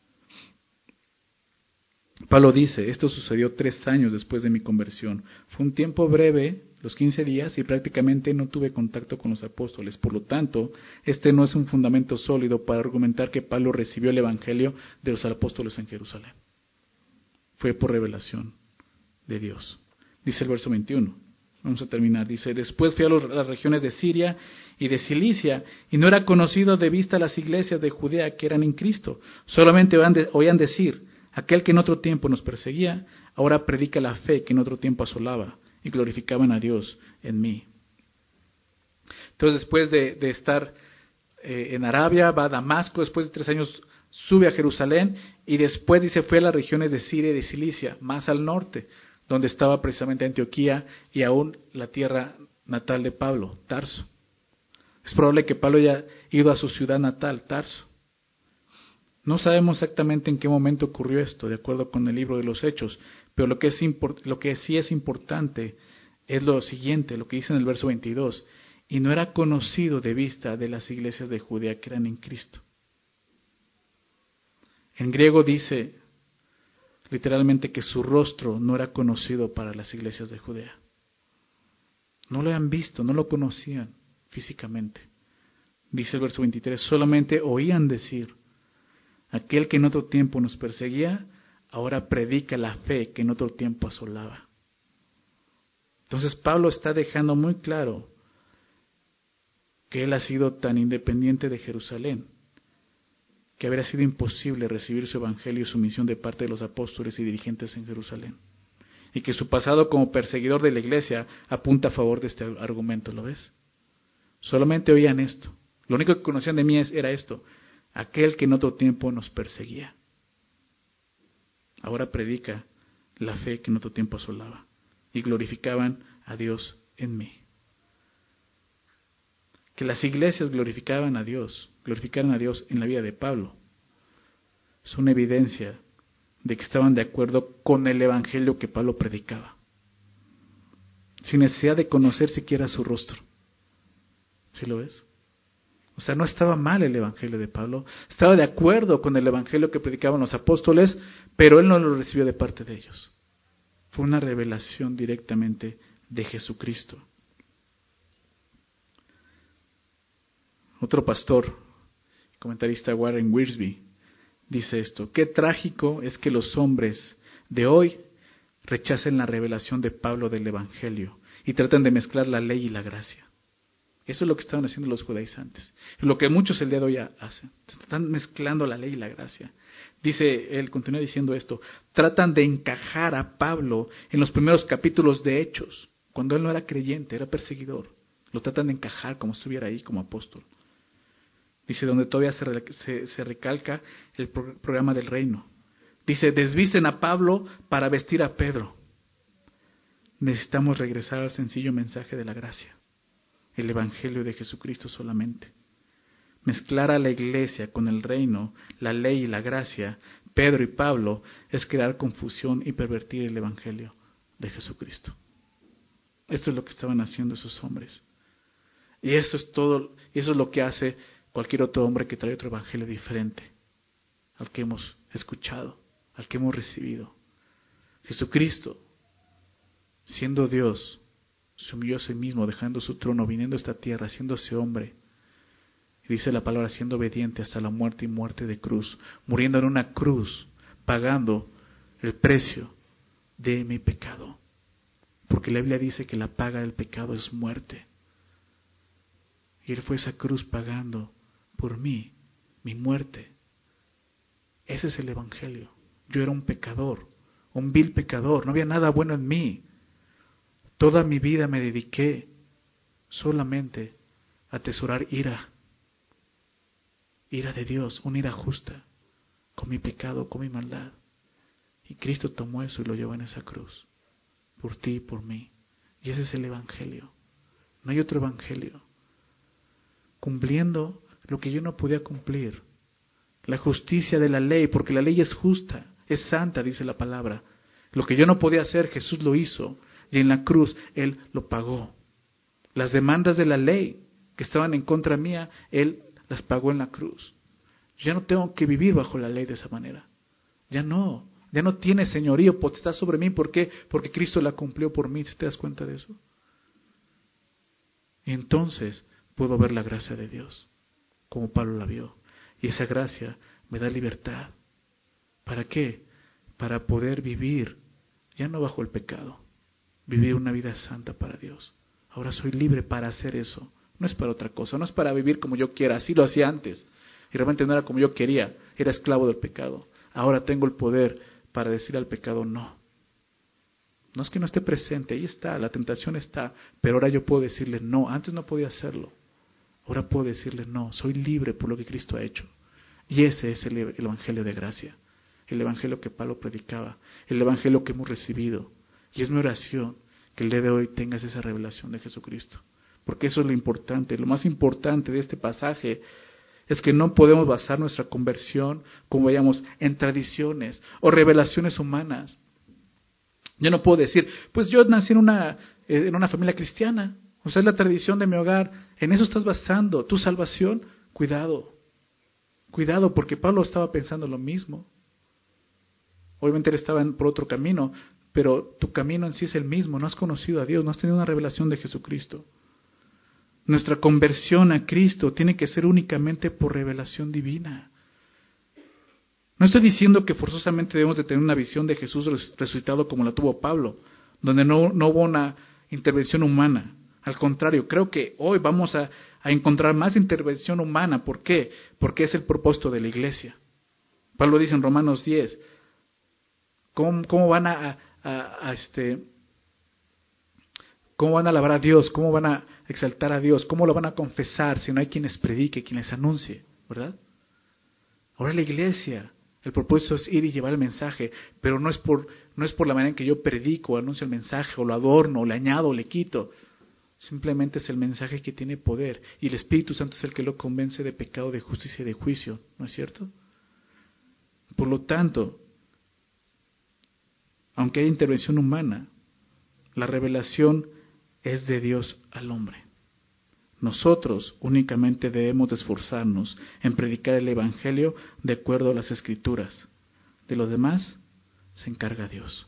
Pablo dice, esto sucedió tres años después de mi conversión. Fue un tiempo breve, los quince días, y prácticamente no tuve contacto con los apóstoles. Por lo tanto, este no es un fundamento sólido para argumentar que Pablo recibió el Evangelio de los apóstoles en Jerusalén. Fue por revelación de Dios. Dice el verso veintiuno. Vamos a terminar. Dice, después fui a los, las regiones de Siria y de Cilicia, y no era conocido de vista las iglesias de Judea que eran en Cristo. Solamente oían, de, oían decir, aquel que en otro tiempo nos perseguía, ahora predica la fe que en otro tiempo asolaba, y glorificaban a Dios en mí. Entonces, después de, de estar eh, en Arabia, va a Damasco, después de tres años sube a Jerusalén, y después dice fue a las regiones de Siria y de Cilicia, más al norte, donde estaba precisamente Antioquía y aún la tierra natal de Pablo, Tarso. Es probable que Pablo haya ido a su ciudad natal, Tarso. No sabemos exactamente en qué momento ocurrió esto, de acuerdo con el libro de los Hechos, pero lo que, es import- lo que sí es importante es lo siguiente, lo que dice en el verso veintidós, y no era conocido de vista de las iglesias de Judea que eran en Cristo. En griego dice literalmente que su rostro no era conocido para las iglesias de Judea. No lo habían visto, no lo conocían físicamente. Dice el verso veintitrés, solamente oían decir, aquel que en otro tiempo nos perseguía, ahora predica la fe que en otro tiempo asolaba. Entonces Pablo está dejando muy claro que él ha sido tan independiente de Jerusalén, que habría sido imposible recibir su evangelio y su misión de parte de los apóstoles y dirigentes en Jerusalén. y que su pasado como perseguidor de la iglesia apunta a favor de este argumento, ¿lo ves? Solamente oían esto. Lo único que conocían de mí era esto: aquel que en otro tiempo nos perseguía. Ahora predica la fe que en otro tiempo asolaba. Y glorificaban a Dios en mí. Que las iglesias glorificaban a Dios, glorificaran a Dios en la vida de Pablo, es una evidencia de que estaban de acuerdo con el evangelio que Pablo predicaba, sin necesidad de conocer siquiera su rostro. ¿Sí lo ves? O sea, no estaba mal el evangelio de Pablo, estaba de acuerdo con el evangelio que predicaban los apóstoles, pero él no lo recibió de parte de ellos. Fue una revelación directamente de Jesucristo. Otro pastor, comentarista Warren Wiersbe, dice esto: qué trágico es que los hombres de hoy rechacen la revelación de Pablo del evangelio y tratan de mezclar la ley y la gracia. Eso es lo que estaban haciendo los judaizantes, lo que muchos el día de hoy hacen. Están mezclando la ley y la gracia. Dice, él continúa diciendo esto: tratan de encajar a Pablo en los primeros capítulos de Hechos, cuando él no era creyente, era perseguidor. Lo tratan de encajar como estuviera ahí como apóstol. Dice, donde todavía se, se, se recalca el pro, programa del reino. Dice, desvisten a Pablo para vestir a Pedro. Necesitamos regresar al sencillo mensaje de la gracia, el evangelio de Jesucristo solamente. Mezclar a la iglesia con el reino, la ley y la gracia, Pedro y Pablo, es crear confusión y pervertir el evangelio de Jesucristo. Esto es lo que estaban haciendo esos hombres. Y eso es todo, y eso es lo que hace cualquier otro hombre que trae otro evangelio diferente al que hemos escuchado, al que hemos recibido. Jesucristo, siendo Dios, se humilló a sí mismo, dejando su trono, viniendo a esta tierra, haciéndose hombre. Y dice la palabra, siendo obediente hasta la muerte y muerte de cruz, muriendo en una cruz, pagando el precio de mi pecado. Porque la Biblia dice que la paga del pecado es muerte. Y Él fue esa cruz pagando por mí, mi muerte. Ese es el evangelio. Yo era un pecador, un vil pecador, no había nada bueno en mí. Toda mi vida me dediqué solamente a atesorar ira, ira de Dios, una ira justa, con mi pecado, con mi maldad. Y Cristo tomó eso y lo llevó en esa cruz, por ti y por mí. Y ese es el evangelio. No hay otro evangelio. Cumpliendo lo que yo no podía cumplir. La justicia de la ley, porque la ley es justa, es santa, dice la palabra. Lo que yo no podía hacer, Jesús lo hizo. Y en la cruz Él lo pagó. Las demandas de la ley que estaban en contra mía, Él las pagó en la cruz. Ya no tengo que vivir bajo la ley de esa manera. Ya no. Ya no tiene señorío, potestad sobre mí. ¿Por qué? Porque Cristo la cumplió por mí. ¿Sí te das cuenta de eso? Y entonces puedo ver la gracia de Dios, como Pablo la vio. Y esa gracia me da libertad. ¿Para qué? Para poder vivir, ya no bajo el pecado, vivir una vida santa para Dios. Ahora soy libre para hacer eso. No es para otra cosa, no es para vivir como yo quiera. Así lo hacía antes. Y realmente no era como yo quería, era esclavo del pecado. Ahora tengo el poder para decir al pecado no. No es que no esté presente, ahí está, la tentación está, pero ahora yo puedo decirle no. Antes no podía hacerlo. Ahora puedo decirle no, soy libre por lo que Cristo ha hecho. Y ese es el, el evangelio de gracia, el evangelio que Pablo predicaba, el evangelio que hemos recibido. Y es mi oración que el día de hoy tengas esa revelación de Jesucristo. Porque eso es lo importante, lo más importante de este pasaje es que no podemos basar nuestra conversión, como veíamos, en tradiciones o revelaciones humanas. Yo no puedo decir, pues yo nací en una, en una familia cristiana, o sea, es la tradición de mi hogar, en eso estás basando tu salvación. Cuidado, cuidado, porque Pablo estaba pensando lo mismo. Obviamente él estaba por otro camino, pero tu camino en sí es el mismo, no has conocido a Dios, no has tenido una revelación de Jesucristo. Nuestra conversión a Cristo tiene que ser únicamente por revelación divina. No estoy diciendo que forzosamente debemos de tener una visión de Jesús resucitado como la tuvo Pablo, donde no, no hubo una intervención humana. Al contrario, creo que hoy vamos a, a encontrar más intervención humana. ¿Por qué? Porque es el propósito de la iglesia. Pablo dice en Romanos diez, ¿cómo, cómo van a, a, a este, cómo van a alabar a Dios, cómo van a exaltar a Dios, cómo lo van a confesar si no hay quien les predique, quien les anuncie, ¿verdad? Ahora la iglesia, el propósito es ir y llevar el mensaje, pero no es por, no es por la manera en que yo predico, o anuncio el mensaje, o lo adorno, o le añado, o le quito. Simplemente es el mensaje que tiene poder, y el Espíritu Santo es el que lo convence de pecado, de justicia y de juicio, ¿no es cierto? Por lo tanto, aunque haya intervención humana, la revelación es de Dios al hombre. Nosotros únicamente debemos de esforzarnos en predicar el Evangelio de acuerdo a las Escrituras. De lo demás se encarga Dios.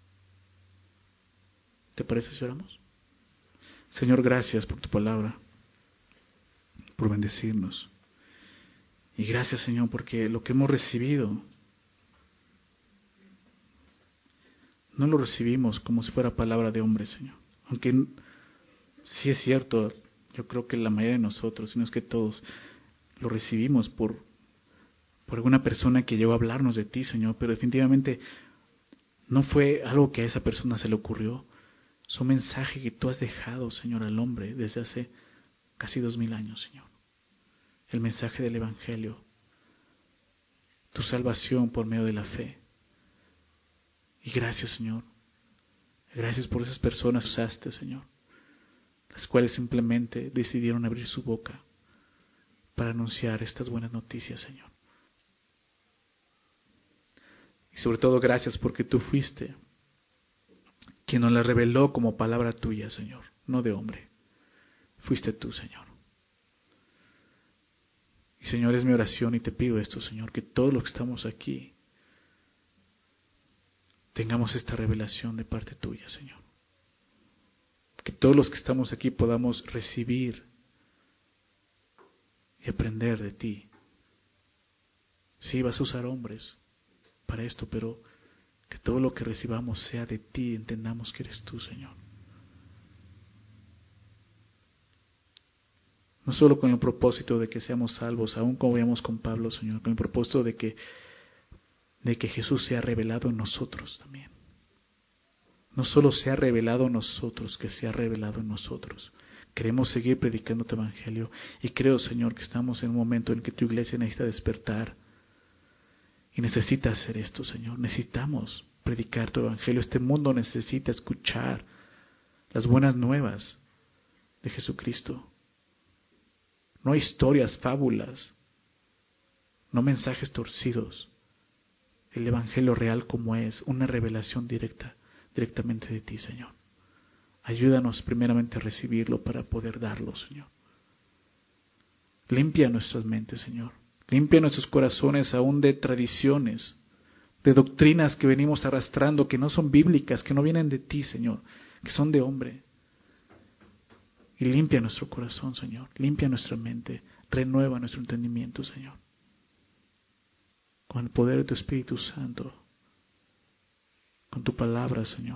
¿Te parece si oramos? Señor, gracias por tu palabra, por bendecirnos. Y gracias, Señor, porque lo que hemos recibido no lo recibimos como si fuera palabra de hombre, Señor. Aunque sí es cierto, yo creo que la mayoría de nosotros, si no es que todos, lo recibimos por, por alguna persona que llegó a hablarnos de ti, Señor, pero definitivamente no fue algo que a esa persona se le ocurrió. Es un mensaje que tú has dejado, Señor, al hombre desde hace casi dos mil años, Señor. El mensaje del Evangelio, tu salvación por medio de la fe. Y gracias, Señor. Gracias por esas personas que usaste, Señor, las cuales simplemente decidieron abrir su boca para anunciar estas buenas noticias, Señor. Y sobre todo, gracias porque tú fuiste quien nos la reveló como palabra tuya, Señor, no de hombre. Fuiste tú, Señor. Y Señor, es mi oración y te pido esto, Señor, que todos los que estamos aquí tengamos esta revelación de parte tuya, Señor. Que todos los que estamos aquí podamos recibir y aprender de ti. Sí, vas a usar hombres para esto, pero que todo lo que recibamos sea de ti, entendamos que eres tú, Señor. No solo con el propósito de que seamos salvos, aún como veíamos con Pablo, Señor, con el propósito de que, de que Jesús sea revelado en nosotros también. No solo sea revelado en nosotros, que sea revelado en nosotros. Queremos seguir predicando tu Evangelio y creo, Señor, que estamos en un momento en que tu iglesia necesita despertar y necesita hacer esto, Señor. Necesitamos predicar tu Evangelio. Este mundo necesita escuchar las buenas nuevas de Jesucristo. No historias, fábulas, no mensajes torcidos. El Evangelio real como es, una revelación directa, directamente de ti, Señor. Ayúdanos primeramente a recibirlo para poder darlo, Señor. Limpia nuestras mentes, Señor. Limpia nuestros corazones aún de tradiciones, de doctrinas que venimos arrastrando, que no son bíblicas, que no vienen de ti, Señor, que son de hombre. Y limpia nuestro corazón, Señor. Limpia nuestra mente. Renueva nuestro entendimiento, Señor. Con el poder de tu Espíritu Santo. Con tu palabra, Señor.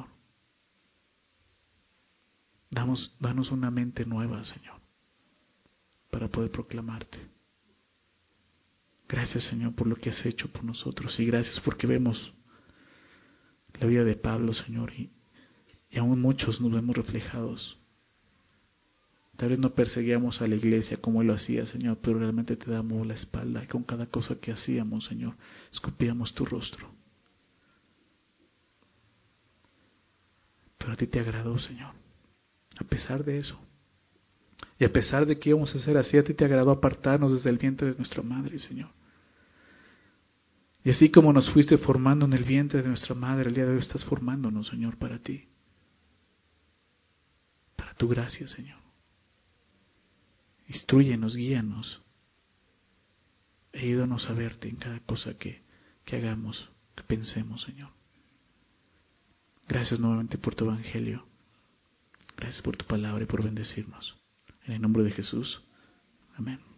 Damos, danos una mente nueva, Señor, para poder proclamarte. Gracias, Señor, por lo que has hecho por nosotros. Y gracias porque vemos la vida de Pablo, Señor, y, y aún muchos nos vemos reflejados. Tal vez no perseguíamos a la iglesia como él lo hacía, Señor, pero realmente te damos la espalda y con cada cosa que hacíamos, Señor, escupíamos tu rostro. Pero a ti te agradó, Señor, a pesar de eso. Y a pesar de que íbamos a ser así, a ti te agradó apartarnos desde el vientre de nuestra madre, Señor. Y así como nos fuiste formando en el vientre de nuestra madre, el día de hoy estás formándonos, Señor, para ti. Para tu gracia, Señor. Instrúyenos, guíanos. E ayúdanos a verte en cada cosa que, que hagamos, que pensemos, Señor. Gracias nuevamente por tu Evangelio. Gracias por tu palabra y por bendecirnos. En el nombre de Jesús. Amén.